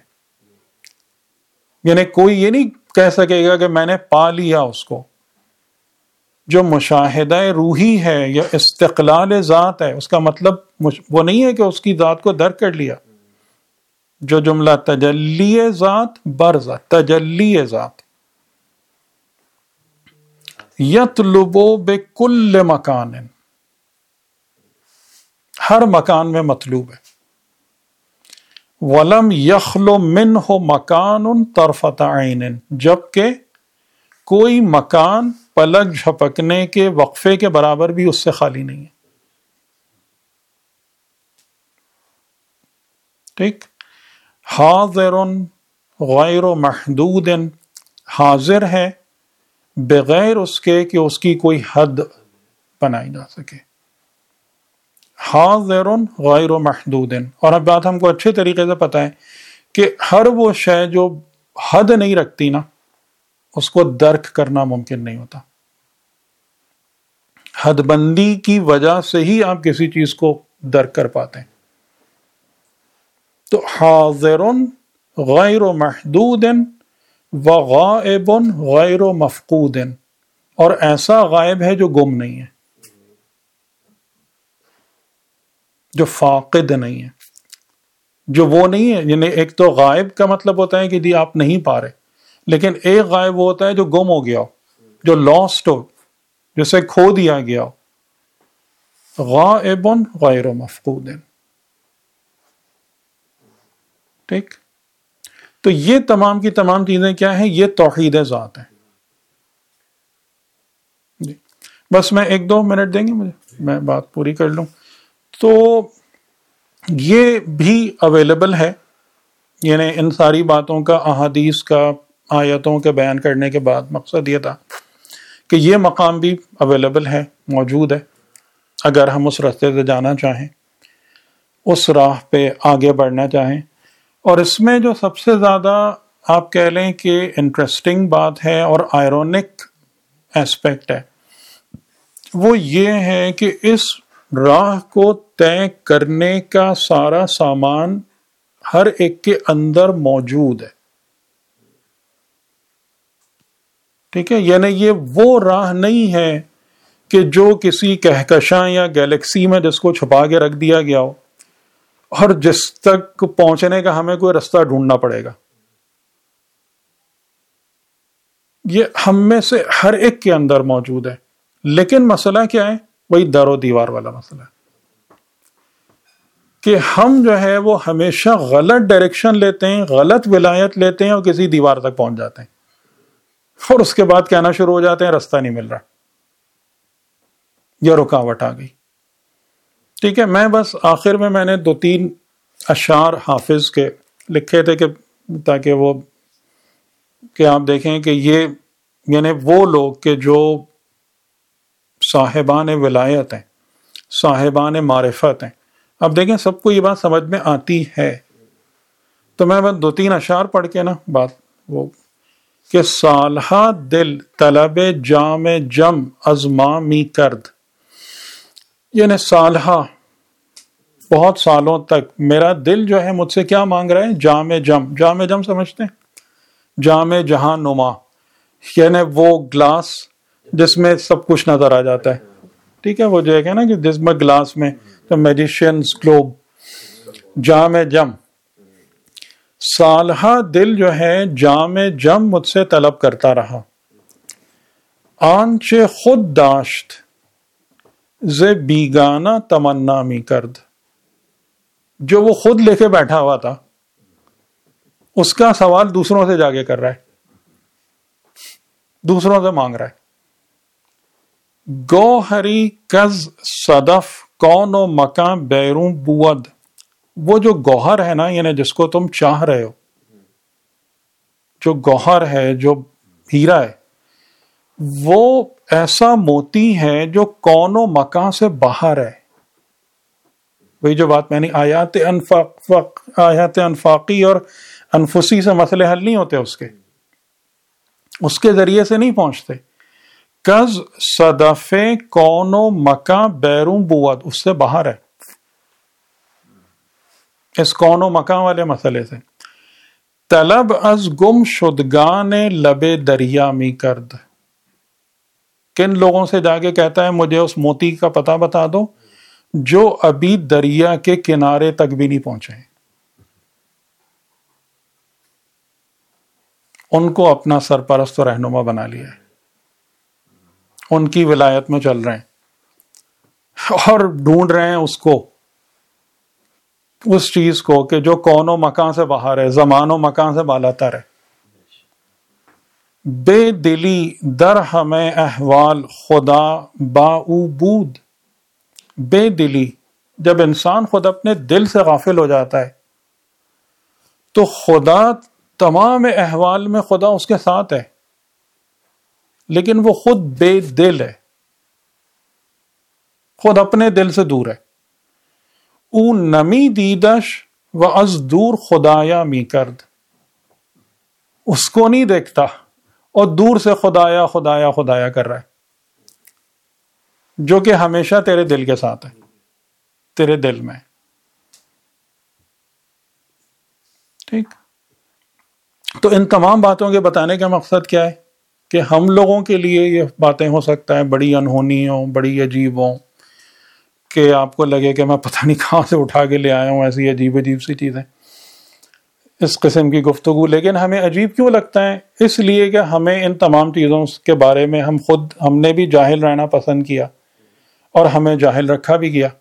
یعنی کوئی یہ نہیں کہہ سکے گا کہ میں نے پا لیا اس کو. جو مشاہدہ روحی ہے یا استقلال ذات ہے، اس کا مطلب وہ نہیں ہے کہ اس کی ذات کو درک کر لیا. جو جملہ تجلی ذات برز، تجلی ذات. یطلب بکل مکان، ہر مکان میں مطلوب ہے. ولم یخل منہ مکان طرفۃ عین، جبکہ کوئی مکان پلک جھپکنے کے وقفے کے برابر بھی اس سے خالی نہیں ہے. ٹھیک. حاضر غیر محدود، حاضر ہے بغیر اس کے کہ اس کی کوئی حد بنائی جا سکے. حاضر غیر محدود، اور اب بات ہم کو اچھے طریقے سے پتہ ہے کہ ہر وہ شے جو حد نہیں رکھتی نا اس کو درک کرنا ممکن نہیں ہوتا. حد بندی کی وجہ سے ہی آپ کسی چیز کو درک کر پاتے ہیں. تو حاضر غیر محدود وغائب غیر مفقود، اور ایسا غائب ہے جو گم نہیں ہے، جو فاقد نہیں ہے، جو وہ نہیں ہے. یعنی ایک تو غائب کا مطلب ہوتا ہے کہ جی آپ نہیں پا رہے، لیکن ایک غائب وہ ہوتا ہے جو گم ہو گیا ہو، جو لاسٹ ہو، جسے کھو دیا گیا ہو. غائب غیر مفقود. ٹھیک. تو یہ تمام کی تمام چیزیں کیا ہیں؟ یہ توحید ذات ہیں. بس میں ایک دو منٹ دیں گے مجھے، میں بات پوری کر لوں. تو یہ بھی اویلیبل ہے، یعنی ان ساری باتوں کا احادیث کا آیتوں کے بیان کرنے کے بعد مقصد یہ تھا کہ یہ مقام بھی اویلیبل ہے، موجود ہے، اگر ہم اس راستے سے جانا چاہیں، اس راہ پہ آگے بڑھنا چاہیں. اور اس میں جو سب سے زیادہ آپ کہہ لیں کہ انٹرسٹنگ بات ہے اور آئرونک ایسپیکٹ ہے، وہ یہ ہے کہ اس راہ کو طے کرنے کا سارا سامان ہر ایک کے اندر موجود ہے. ٹھیک ہے، یعنی یہ وہ راہ نہیں ہے کہ جو کسی کہکشاں یا گیلیکسی میں جس کو چھپا کے رکھ دیا گیا ہو اور جس تک پہنچنے کا ہمیں کوئی رستہ ڈھونڈنا پڑے گا. یہ ہم میں سے ہر ایک کے اندر موجود ہے، لیکن مسئلہ کیا ہے؟ وہی در و دیوار والا مسئلہ ہے کہ ہم جو ہے وہ ہمیشہ غلط ڈائریکشن لیتے ہیں، غلط ولایت لیتے ہیں اور کسی دیوار تک پہنچ جاتے ہیں، اور اس کے بعد کہنا شروع ہو جاتے ہیں رستہ نہیں مل رہا یا رکاوٹ آ گئی. ٹھیک ہے، میں بس آخر میں میں نے دو تین اشعار حافظ کے لکھے تھے کہ تاکہ وہ کہ آپ دیکھیں کہ یہ یعنی وہ لوگ کہ جو صاحبان ولایت ہیں، صاحبان معرفت ہیں. اب دیکھیں سب کو یہ بات سمجھ میں آتی ہے، تو میں بس دو تین اشعار پڑھ کے نا بات وہ کہ سالہا دل طلب جام جم ازما می کرد، یعنی سالہا بہت سالوں تک میرا دل جو ہے مجھ سے کیا مانگ رہا ہے؟ جام جم. جام جم سمجھتے ہیں؟ جام جہاں نما، یعنی وہ گلاس جس میں سب کچھ نظر آ جاتا ہے. ٹھیک ہے، وہ جو ہے نا کہ جس میں گلاس میں میجیشینز گلوب، جام جم. سالہا دل جو ہے جام جم مجھ سے طلب کرتا رہا، آنچ خود داشت ز بیگانہ تمنا می کرد، جو وہ خود لے کے بیٹھا ہوا تھا اس کا سوال دوسروں سے جا کے کر رہا ہے، دوسروں سے مانگ رہا ہے. گوہری کز صدف کون و مکان بیرون بود، وہ جو گوہر ہے نا، یعنی جس کو تم چاہ رہے ہو، جو گوہر ہے، جو ہیرا ہے، وہ ایسا موتی ہے جو کون و مکان سے باہر ہے. وہی جو بات میں نے آیات انفاق آیات انفاقی اور انفسی سے مسئلے حل نہیں ہوتے، اس کے اس کے ذریعے سے نہیں پہنچتے. کز صدف کون و مکان بیرون بود، اس سے باہر ہے، اس کون و مکان والے مسئلے سے. طلب از گم شدگان لب دریا می کرد، کن لوگوں سے جا کے کہتا ہے مجھے اس موتی کا پتہ بتا دو جو ابھی دریا کے کنارے تک بھی نہیں پہنچے ہیں. ان کو اپنا سرپرست و رہنما بنا لیا ہے، ان کی ولایت میں چل رہے ہیں اور ڈھونڈ رہے ہیں اس کو، اس چیز کو کہ جو کون و مکان سے باہر ہے، زمان و مکان سے بالاتر ہے. بے دلی در ہمیں احوال خدا باؤ بود، بے دلی، جب انسان خود اپنے دل سے غافل ہو جاتا ہے تو خدا تمام احوال میں خدا اس کے ساتھ ہے، لیکن وہ خود بے دل ہے، خود اپنے دل سے دور ہے. او نمی دیدش و از دور خدایا می کرد، اس کو نہیں دیکھتا اور دور سے خدایا خدایا خدایا کر رہا ہے، جو کہ ہمیشہ تیرے دل کے ساتھ ہے، تیرے دل میں. ٹھیک، تو ان تمام باتوں کے بتانے کا مقصد کیا ہے کہ ہم لوگوں کے لیے یہ باتیں ہو سکتا ہے بڑی انہونی ہوں، بڑی عجیب ہوں، کہ آپ کو لگے کہ میں پتہ نہیں کہاں سے اٹھا کے لے آیا ہوں ایسی عجیب عجیب سی چیزیں، اس قسم کی گفتگو. لیکن ہمیں عجیب کیوں لگتا ہے؟ اس لیے کہ ہمیں ان تمام چیزوں کے بارے میں ہم خود ہم نے بھی جاہل رہنا پسند کیا اور ہمیں جاہل رکھا بھی گیا.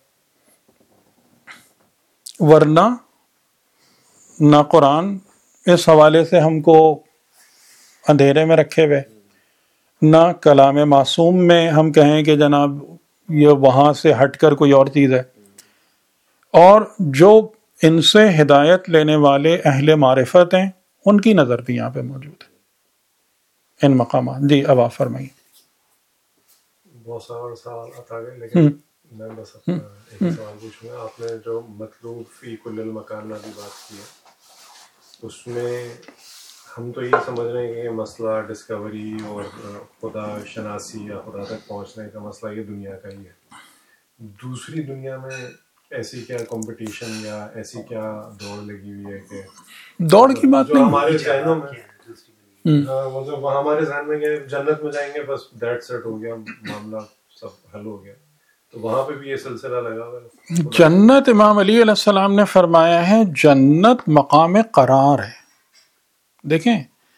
ورنہ نہ قرآن اس حوالے سے ہم کو اندھیرے میں رکھے ہوئے، نہ کلام معصوم میں ہم کہیں کہ جناب یہ وہاں سے ہٹ کر کوئی اور چیز ہے. اور جو ان سے ہدایت لینے والے اہل معرفت ہیں ان کی نظر بھی یہاں پہ موجود ہے ان مقامات. جی اب آپ فرمائیے. بہت سارا سوال آتا گئے لیکن میں بس اپنا ایک سوال پوچھوں گا. آپ نے جو مطلوب فی کل المکان والی بات کی ہے اس میں ہم تو یہ سمجھ رہے ہیں کہ یہ مسئلہ ڈسکوری اور خدا شناسی یا خدا تک پہنچنے کا مسئلہ یہ دنیا کا ہی ہے. دوسری دنیا میں ایسی کیا کمپٹیشن یا ایسی کیا دوڑ لگی ہوئی ہے کہ دوڑ کی بات جو ہمارے ذہنوں میں وہ جو ہمارے ذہن میں کہ جنت میں جائیں گے بس دیٹ سیٹ ہو گیا معاملہ سب حل ہو گیا, تو وہاں پہ بھی یہ سلسلہ لگا ہوا ہے. جنت امام علی علیہ السلام نے فرمایا ہے جنت مقام قرار ہے. دیکھیں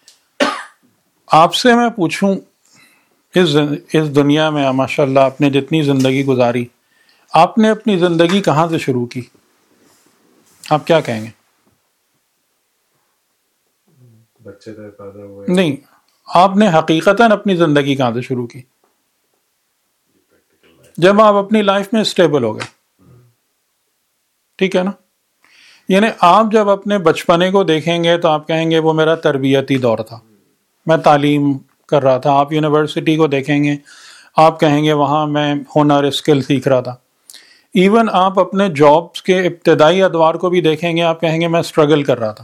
آپ سے میں پوچھوں اس اس دنیا میں ماشاء اللہ آپ نے جتنی زندگی گزاری, آپ نے اپنی زندگی کہاں سے شروع کی؟ آپ کیا کہیں گے؟ بچے تو پیدا ہوئے نہیں, آپ نے حقیقتاً اپنی زندگی کہاں سے شروع کی؟ جب آپ اپنی لائف میں اسٹیبل ہو گئے, ٹھیک ہے نا. یعنی آپ جب اپنے بچپنے کو دیکھیں گے تو آپ کہیں گے وہ میرا تربیتی دور تھا, میں تعلیم کر رہا تھا. آپ یونیورسٹی کو دیکھیں گے آپ کہیں گے وہاں میں ہنر اسکل سیکھ رہا تھا. ایون آپ اپنے جابس کے ابتدائی ادوار کو بھی دیکھیں گے آپ کہیں گے میں اسٹرگل کر رہا تھا.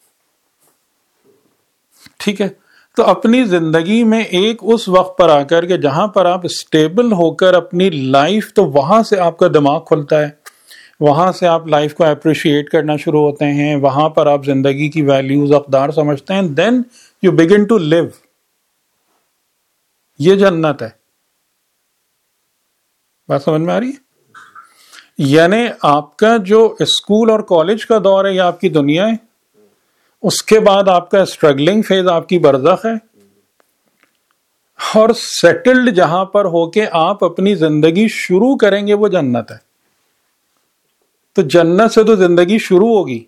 ٹھیک ہے, تو اپنی زندگی میں ایک اس وقت پر آ کر کہ جہاں پر آپ اسٹیبل ہو کر اپنی لائف, تو وہاں سے آپ کا دماغ کھلتا ہے, وہاں سے آپ لائف کو اپریشیٹ کرنا شروع ہوتے ہیں, وہاں پر آپ زندگی کی ویلیوز اقدار سمجھتے ہیں. Then you begin to live. یہ جنت ہے. بات سمجھ میں آ رہی ہے؟ یعنی آپ کا جو اسکول اور کالج کا دور ہے یہ آپ کی دنیا ہے, اس کے بعد آپ کا اسٹرگلنگ فیز آپ کی برزخ ہے, اور سیٹلڈ جہاں پر ہو کے آپ اپنی زندگی شروع کریں گے وہ جنت ہے. تو جنت سے تو زندگی شروع ہوگی,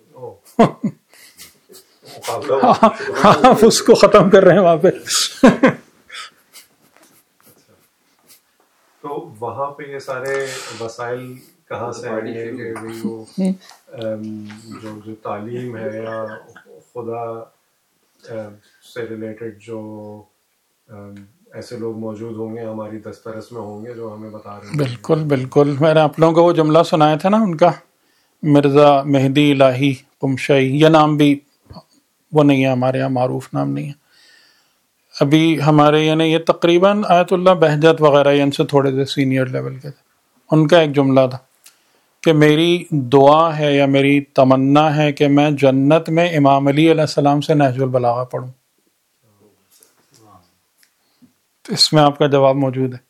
آپ اس کو ختم کر رہے ہیں وہاں پہ. تو وہاں پہ یہ سارے وسائل کہاں سے آئیں گے کہ بھئی وہ جو جو تعلیم ہے یا خدا سے ریلیٹڈ جو ایسے لوگ موجود ہوں گے ہماری دسترس میں ہوں گے جو ہمیں بتا رہے ہیں. بالکل بالکل, میں نے آپ لوگوں کو وہ جملہ سنایا تھا نا ان کا, مرزا مہدی الہی قمشائی, یہ نام بھی وہ نہیں ہے ہمارے یہاں, معروف نام نہیں ہے. ابھی ہمارے یعنی یہ تقریباً آیت اللہ بہجت وغیرہ ان سے تھوڑے سے سینئر لیول کے تھے. ان کا ایک جملہ تھا کہ میری دعا ہے یا میری تمنا ہے کہ میں جنت میں امام علی علیہ السلام سے نہج البلاغہ پڑھوں. تو اس میں آپ کا جواب موجود ہے.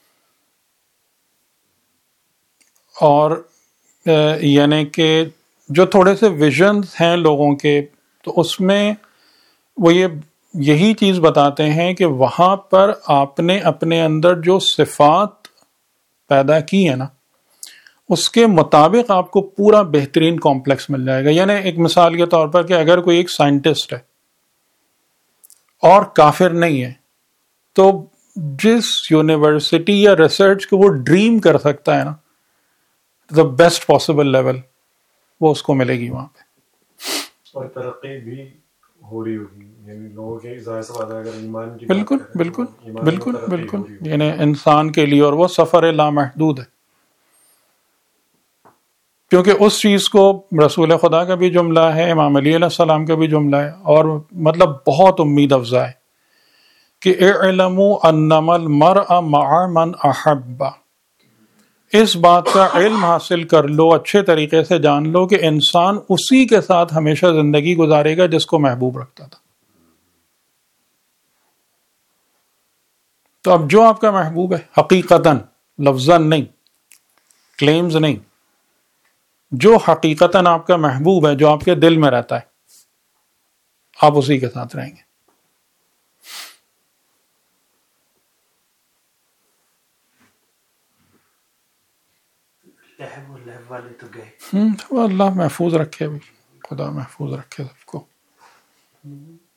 اور یعنی کہ جو تھوڑے سے ویژنز ہیں لوگوں کے, تو اس میں وہ یہ یہی چیز بتاتے ہیں کہ وہاں پر آپ نے اپنے اندر جو صفات پیدا کی ہے نا اس کے مطابق آپ کو پورا بہترین کمپلیکس مل جائے گا. یعنی ایک مثال کے طور پر کہ اگر کوئی ایک سائنٹسٹ ہے اور کافر نہیں ہے تو جس یونیورسٹی یا ریسرچ کو وہ ڈریم کر سکتا ہے نا, دا بیسٹ پاسبل لیول وہ اس کو ملے گی وہاں پہ. اور ترقی بھی ہو رہی ہوگی, یعنی لوگوں کے ظاہر سی بات ہے اگر ایمان کی بالکل بالکل بالکل بالکل, یعنی انسان کے لیے, اور وہ سفر لامحدود ہے. کیونکہ اس چیز کو رسول خدا کا بھی جملہ ہے, امام علی علیہ السلام کا بھی جملہ ہے, اور مطلب بہت امید افزا ہے کہ اعلموا انما المرء مع من احب. اس بات کا علم حاصل کر لو, اچھے طریقے سے جان لو کہ انسان اسی کے ساتھ ہمیشہ زندگی گزارے گا جس کو محبوب رکھتا تھا. تو اب جو آپ کا محبوب ہے حقیقتاً, لفظاً نہیں, کلیمز نہیں, جو حقیقتاً آپ کا محبوب ہے, جو آپ کے دل میں رہتا ہے, آپ اسی کے ساتھ رہیں گے. لہب و لہب والے تو گئے. ہوں, اللہ محفوظ رکھے, بھی خدا محفوظ رکھے سب کو.